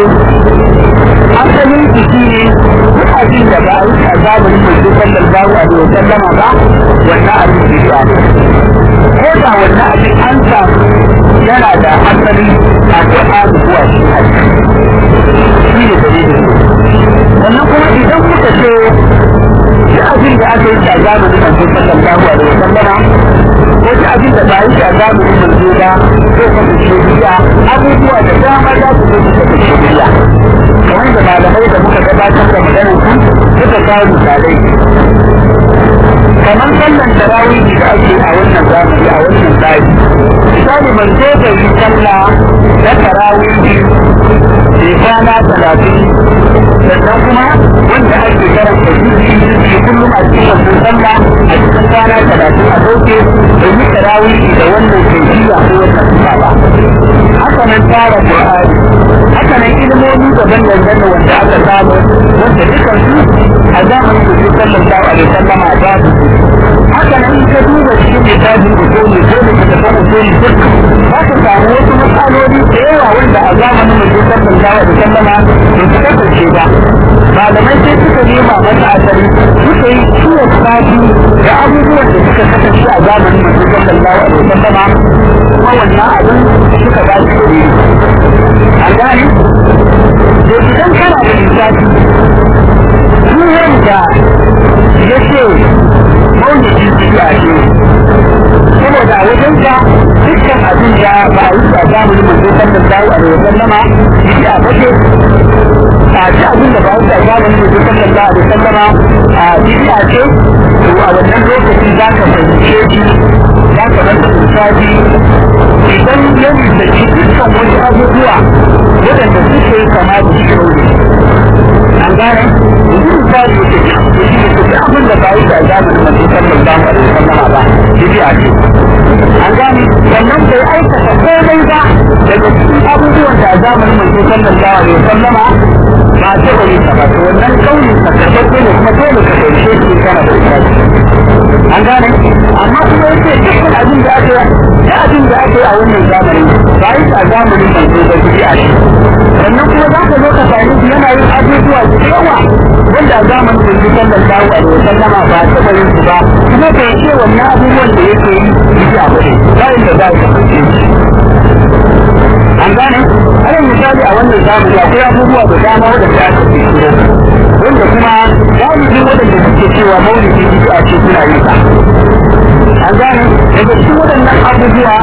A: asalin jiki ne duk abin da ba a yi a zamanin manzo sallallahu alaihi wa sallama ba wannan abin bidi'a ne. Ko da wannan abin an samu yana da asali a Qur'ani ko a cikin hadisi shi ne dalilin. Sannan kuma idan kuka ce duk abin da aka yi a zamanin manzo sallallahu alaihi wa sallama ko duk abin da ba a yi a zamanin manzo ba ko kuma shari'a abubuwa da dama za su zo su da shari'a. Kamar da malamai da muka gabatar da maganar su suka kawo misalai. Kamar sallan tarawih da ake a wannan zamani a wannan tsari. Misali manzo bai yi sallah na tarawih bai kwana talatin sannan kuma wanda ake karanta zuci zuci kullum a cikin wannan sallah a cikin kwana talatin a sauke bai yi tarawih da wannan kaifiya ko wannan sifa ba. Haka nan tsara Qur'ani, haka nan ilimomi daban-daban wanda aka samu wanda dukan su a zamanin da su sallallahu alaihi wasallam a babu. Haka nan in ka duba cikin littafin usuli ko da ka tafi usuli duk za ka samu wasu matsaloli da yawa wanda a zamanin da su sallallahu alaihi wasallam ba su kasance ba. Malamai sai suka nema masa asali suka yi ciwon safi da abubuwan da suka kasance a zamanin da su sallallahu alaihi wasallam kuma wannan abin suka ba su da yi. An gane? Da idan kana da lissafi duk wanda ya ce maulidi bidi'a ce saboda a wajensa dukkan abin da ba a yi a zamanin manzo sallallahu alaihi wasallama bidi'a ba ce. A ci abin da ba a yi a zamanin manzo sallallahu alaihi wasallama a bidi'a ce, to a wannan lokaci za ka fahimce shi za ka rasa lissafi idan ya nisanci dukkan wani abubuwa waɗanda suke kama da shi rauni. An gane? Yanzu misali yake da shi ne duk abin da ba yi da zamanin manzo sallallahu alaihi wasallama ba bidi'a ce. An gane? Sannan bai aikata komai ba daga cikin abubuwan da a zamanin manzo sallallahu alaihi wasallama ba ta bari ta ba. Wannan kaunin sa karɓaɓɓe ne kuma dole ka fahimce shi kana da lissafi. An gane? Amma kuma yace dukkan abin da aka da abin da aka yi a wannan zamani ba yi a zamanin manzo ba bidi'a ce. Sannan kuma za ka zo ka sami shi yana yin abubuwa da yawa wanda a zamanin manzo sallallahu alaihi wasallama ba ta bari su ba kuma bai ce wannan abubuwan da yake yi bidi'a ba ne ba inda za ka fahimce shi. An gane? Alal misali a wannan zamani akwai abubuwa da dama waɗanda aka fi su wanda kuma galibin waɗanda suke cewa maulidi bidi'a ce suna yin sa. An gane? Daga cikin waɗannan abubuwa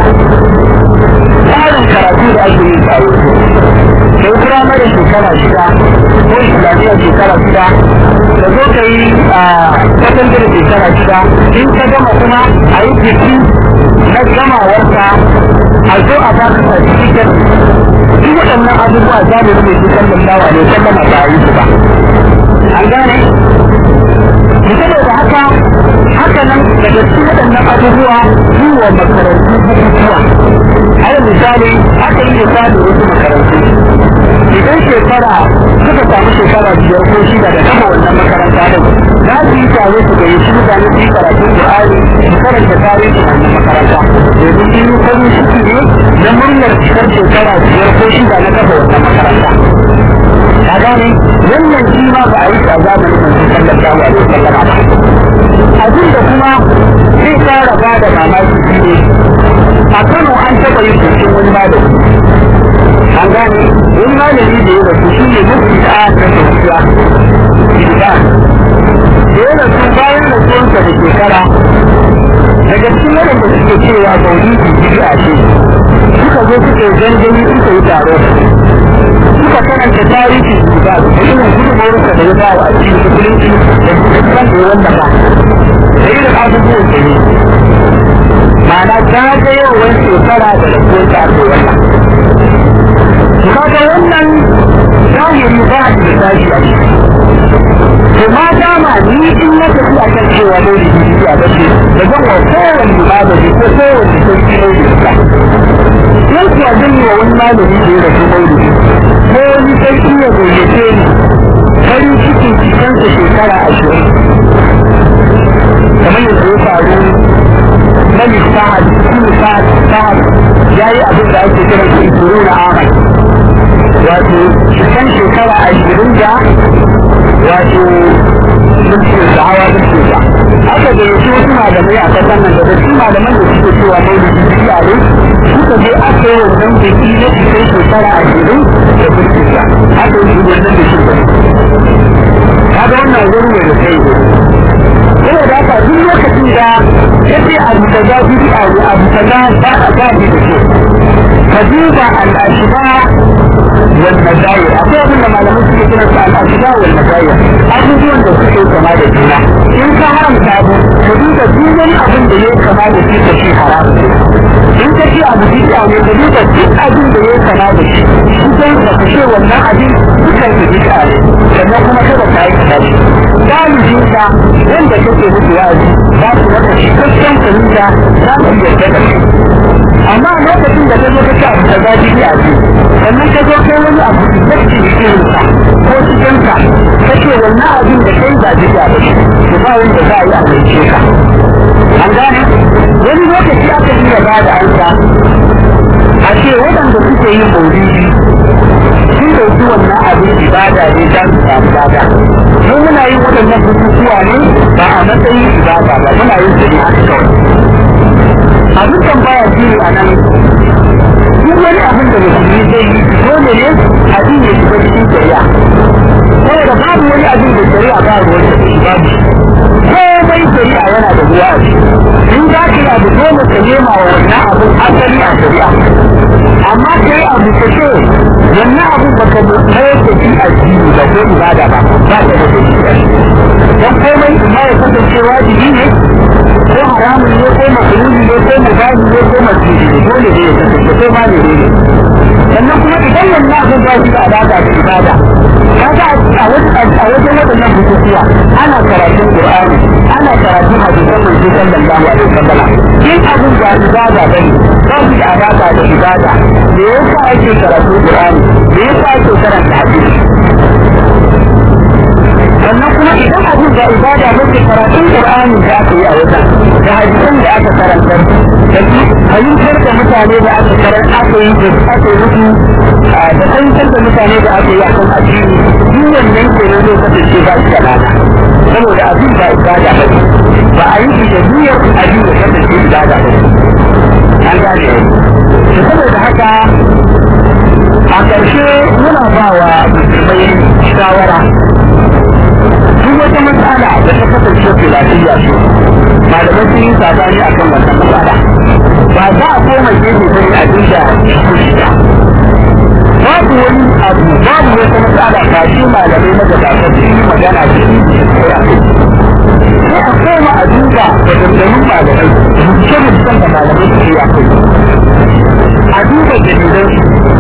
A: tsarin karatu da ake yi sa sai firamare shekara shida ko islamiyya shekara shida da zo ka yi a sakandare shekara shida in ka gama kuma a yi biki na gamawarsa a zo a baka certificate duk waɗannan abubuwa za mu rubuta su sallallahu alaihi wasallam ba a yi su ba. An gane? Saboda haka haka nan daga cikin waɗannan abubuwa yi wa makarantu bukukuwa. Ai misali aka yi misali wasu makarantu idan shekara suka samu shekara biyar ko shida da kama wannan makaranta din za su yi tare su ga yashi mutane su yi karatun Qur'ani su karanta tarihin wannan makaranta domin sun yi farin ciki ne na murnar cikar shekara biyar ko shida na kafa wannan makaranta. Ka gane wannan shi ma ba a yi a zamanin manzo sallallahu alaihi wasallam ba. Abin da kuma zai fara ba da mamaki shi ne a Kano an taɓa yin bikin wani malami. An gane wani malami da ya rasu shi ne mafi da aka tafiya gida. Da ya rasu bayan rasuwarsa da shekara daga cikin waɗanda suke cewa maulidi bidi'a ce suka zo suka yi gangami suka yi taro suka karanta tarihi da irin gudunmawarsa da ya ba wa addinin musulunci da dukkan da ya wallafa da irin abubuwan da ne ma'ana ta ga yawan shekara da rasuwarsa a kai wannan kaga wannan zahiri ba a da tashi a ciki to ma dama ni in na tafi a kan cewa dole ne a bace da zan wa kowane malami ko kowane sarki ne da ita yan kuwa zan yi wa wani malami da ya rasu maulidi ko wani sarki ya gayyace ni farin cikin cikinsa shekara ashirin kamar yadda ya faru na misahad misahad sahad ya yi abin da ake kiran su isuru na amal wato cikin shekara ashirin da wato mulkin da hawa mulkin da aka da yake wasu malamai a kasan nan da wasu malaman da suke cewa maulidi biya ne suka je aka yi wannan biki na cikin shekara ashirin da mulkin da aka yi wannan da shi da kaga wannan wuri da sai yana da haka duk lokacin da ya ce abu da za bi a abu da za ba a zabi da ke ka duba al'ashiba wal mazayir akwai abin da malamai suke kiran su al'ashiba wal mazayir abubuwan da suke kama da juna in ka haramta abu ka duba duk wani abin da ya kama da shi ka shi haram in ka ce abu bid'a ne ka duba duk abin da ya kama da shi shi kai ka kashe wannan abin dukkan su bid'a ne sannan kuma kada ka yi kaza shi galibin ka wanda kake mutu wa'azi za su maka cikakken fahimta za su yarda da shi amma lokacin da ka zo ka ci abu da za bid'a ce sannan ka zo kai wani abu da kake cikin ka ko cikin ka kace wannan abin da kai ba bid'a ba shi to ba wanda za a yi amince ka an gane wani lokaci aka iya ba da ansa a ce waɗanda suke yin maulidi sun ɗauki wannan abin ibada ne za su samu lada mu muna yin waɗannan bukukuwa ne ba a matsayin ibada ba muna yin su ne haka kawai abin tambaya shi ne a nan duk wani abin da musulmi zai yi dole ne abin ya shiga cikin shari'a saboda babu wani abin da shari'a ba ruwan da shi babu komai shari'a yana da ruwa a ciki in za ka yi abu dole ka nema wa wannan abin asali a shari'a amma ka yi abu ka ce wannan abin ba ka mayar da shi a jini ba ko ibada ba ba ka da shi a shi don komai ma ya kasance wajibi ne ko haramun ne ko makuluni ne ko mubahi ne ko masjidi ne dole ne ya kasance ko ma ne ne sannan kuma idan wannan abin ba shi da alaƙa da ibada kaga a wajen waɗannan bukukuwa ana karatun Qur'ani ana karatun hadisan manzo sallallahu alaihi wasallam in abin da ibada bane ba shi da alaƙa da ibada me yasa ake karatun Qur'ani me yasa ake karanta hadisi sannan kuma idan abin da ibada bace karatun Qur'ani da aka yi a wajen da hadisan da aka karanta da fahimtar da mutane da aka karanta aka yi da aka yi musu da fahimtar da mutane da aka yi akan addini duk wannan kenan zai kasance ba shi da lada saboda abin ba ibada ba ba a yi shi da niyyar abin da kasance ibada ba an gane to saboda haka a ƙarshe muna ba wa musulmai shawara duk wata matsala da ta kasance lafiya ce malamai sun yi sabani akan wannan matsala ba za a koma gefe bane a dinga kushita babu wani abu babu wata matsala ba shi malamai na gabata su yi magana su yi sai a koma a duba da dandamin malamai rubuce-rubucen da malamai su yi a kai a duba dalilan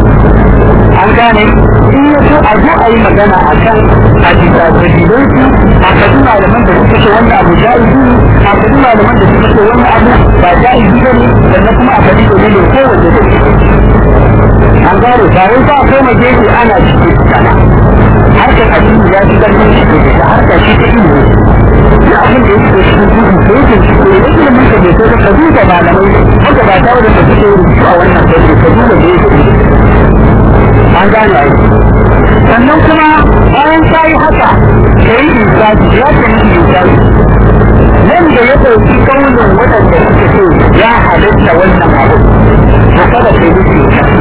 A: an gane in ya so a zo a yi magana a kan a bisa dalilan su a kaji malaman da suka ce wannan abu ja'izi ne a kaji malaman da suka ce wannan abu ba ja'izi ba ne sannan kuma a kaji dalilin kowanne da ke an gane ba wai ba a koma gefe ana cikin sana harkar addini ya fi ƙarfin shi da harkar shi ta ilimi da abin da yake cikin duhu ko yake cikin da ilimin ka bai kai ka duba malamai haka ba tare da ka suke rubutu a wannan kai ka duba da yake an gane ai sannan kuma bayan ka yi haka ka yi insani ya ka yi insani nan da ya ɗauki kaunin waɗanda suke so ya halitta wannan abu to kada ka yi musu insani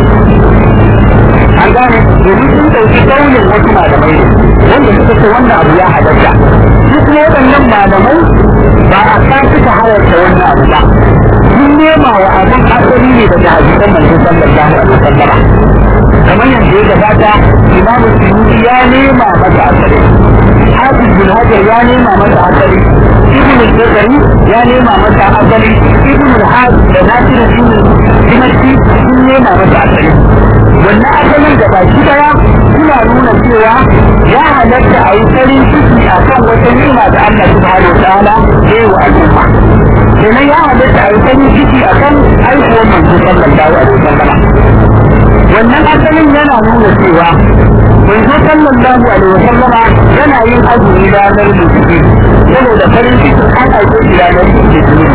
A: an gane domin sun ɗauki kaunin wasu malamai ne wanda suka ce wannan abu ya halatta duk waɗannan malamai ba a sa suka halarta wannan abu ba sun nema wa abin asali ne daga hadisan manzo sallallahu alaihi wasallam kamar yadda ya gabata imamu Suyuti ya nema masa asali Hafiz bin Hajar ya nema masa asali Ibn al-Jazari ya nema masa asali Ibn al-Hajj da Nasiruddin Dimashqi sun nema masa asali wannan asalin da ba baki daya suna nuna cewa ya halatta a yi farin ciki a kan wata ni'ima da Allah subhanahu wa ta'ala ya yi wa al'umma. Kenan ya halatta a yi farin ciki a kan haihuwar manzo sallallahu alaihi wasallam. Wannan asalin yana nuna cewa manzo sallallahu alaihi wasallama yana yin azumi ranar litinin saboda farin ciki an aiko shi ranar litinin.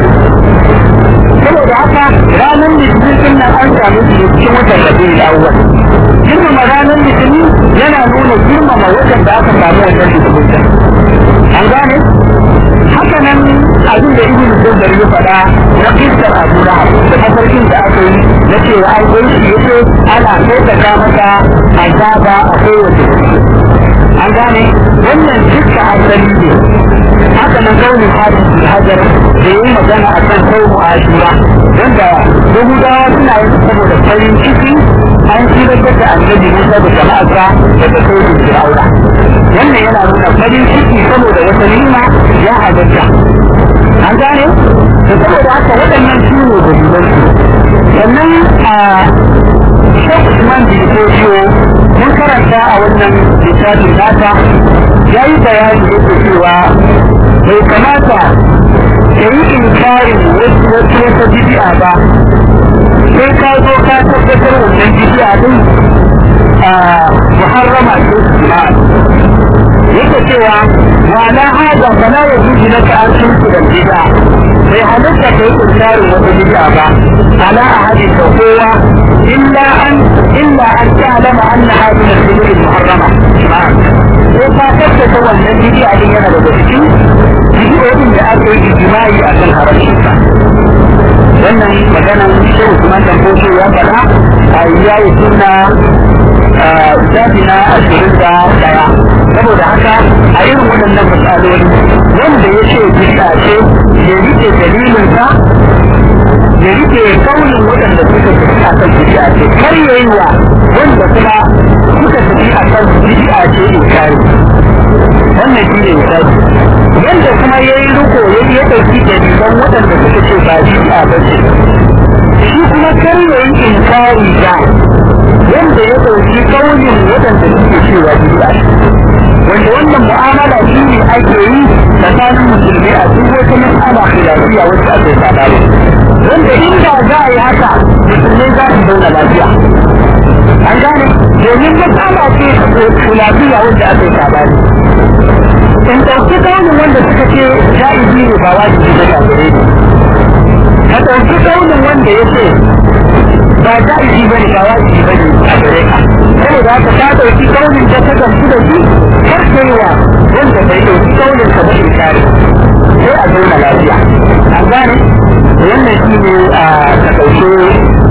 A: Saboda haka ranar litinin din nan an samu shi cikin watan Rabiul Awwal. Girmama ranar litinin yana nuna girmama watan da aka samu wannan litinin din. An gane? Haka nan abin da Ibn Zubair ya faɗa na kissar Abu Lahab da mafarkin da aka yi na cewa an kai shi yace ana sauƙaƙa masa azaba a kowace. An gane? Wannan dukka asali ne. Haka nan kaunin hadis Hajar da yi magana a kan saumu Ashura wanda Yahudawa suna yin saboda farin ciki an shirar da annabi Musa da jama'arsa daga sauƙin Fir'auna. Wannan yana nuna farin ciki saboda wata nima ya halatta. An gane? Da saboda haka waɗannan su ne dalilansu. Sannan a Sheikh Usman bin Fodiyo mun karanta a wannan littafin nasa ya yi bayani da cewa bai kamata ka yi inkarin wasu wasu wata bidi'a ba sai ka zo ka tabbatar wannan bidi'a din a muharrama ko jima'a. Yake cewa wala hada fala yajuzu laka an tunqida al-bid'a bai halatta kai inkarin wata bid'a ba ala ahadin da kowa illa an illa an ta'lama anna hadhihi al-bid'a muharrama jima'a. Sai ka tabbata wannan bid'a din yana da cikin bid'o'in da aka yi jima'i a kan haramcinsa. Wannan maganan Shehu Usman dan Fodiyo ya faɗa a yayi sunna zafi na ashirin da ɗaya. Saboda haka a irin waɗannan matsaloli wanda ya ce bid'a ce ya rike dalilinsa ya rike kaunin waɗanda suka tafi a kan bid'a ce kar ya yi wa wanda kuma suka tafi a kan bid'a ce inkari. Wannan shi ne misali wanda kuma ya yi riko ya yi ɗauki dalilan waɗanda suka ce ba bid'a ba ce shi kuma kar ya yi inkari ga wanda ya ɗauki kaunin waɗanda suke cewa bid'a ce. Wanda wannan mu'amala shi ne ake yi tsakanin musulmi a duk wata mas'ala khilafiyya wacce ake sabani. Wanda inda za a yi haka musulmai za su zauna lafiya. An gane domin mas'ala ce khilafiyya wacce ake sabani. In ɗauki kaunin wanda suka ce ja'izi ne ba wajibi ba ta gare ni. Ka ɗauki kaunin wanda ya ce ba ja'izi ba ne ba wajibi ba ne a gare ka. Saboda haka ta ɗauki kaunin ta ta gamsu da shi karkewa wanda bai ɗauki kaunin ka ba in kare sai a zauna lafiya. An gane wannan shi ne a ɗauke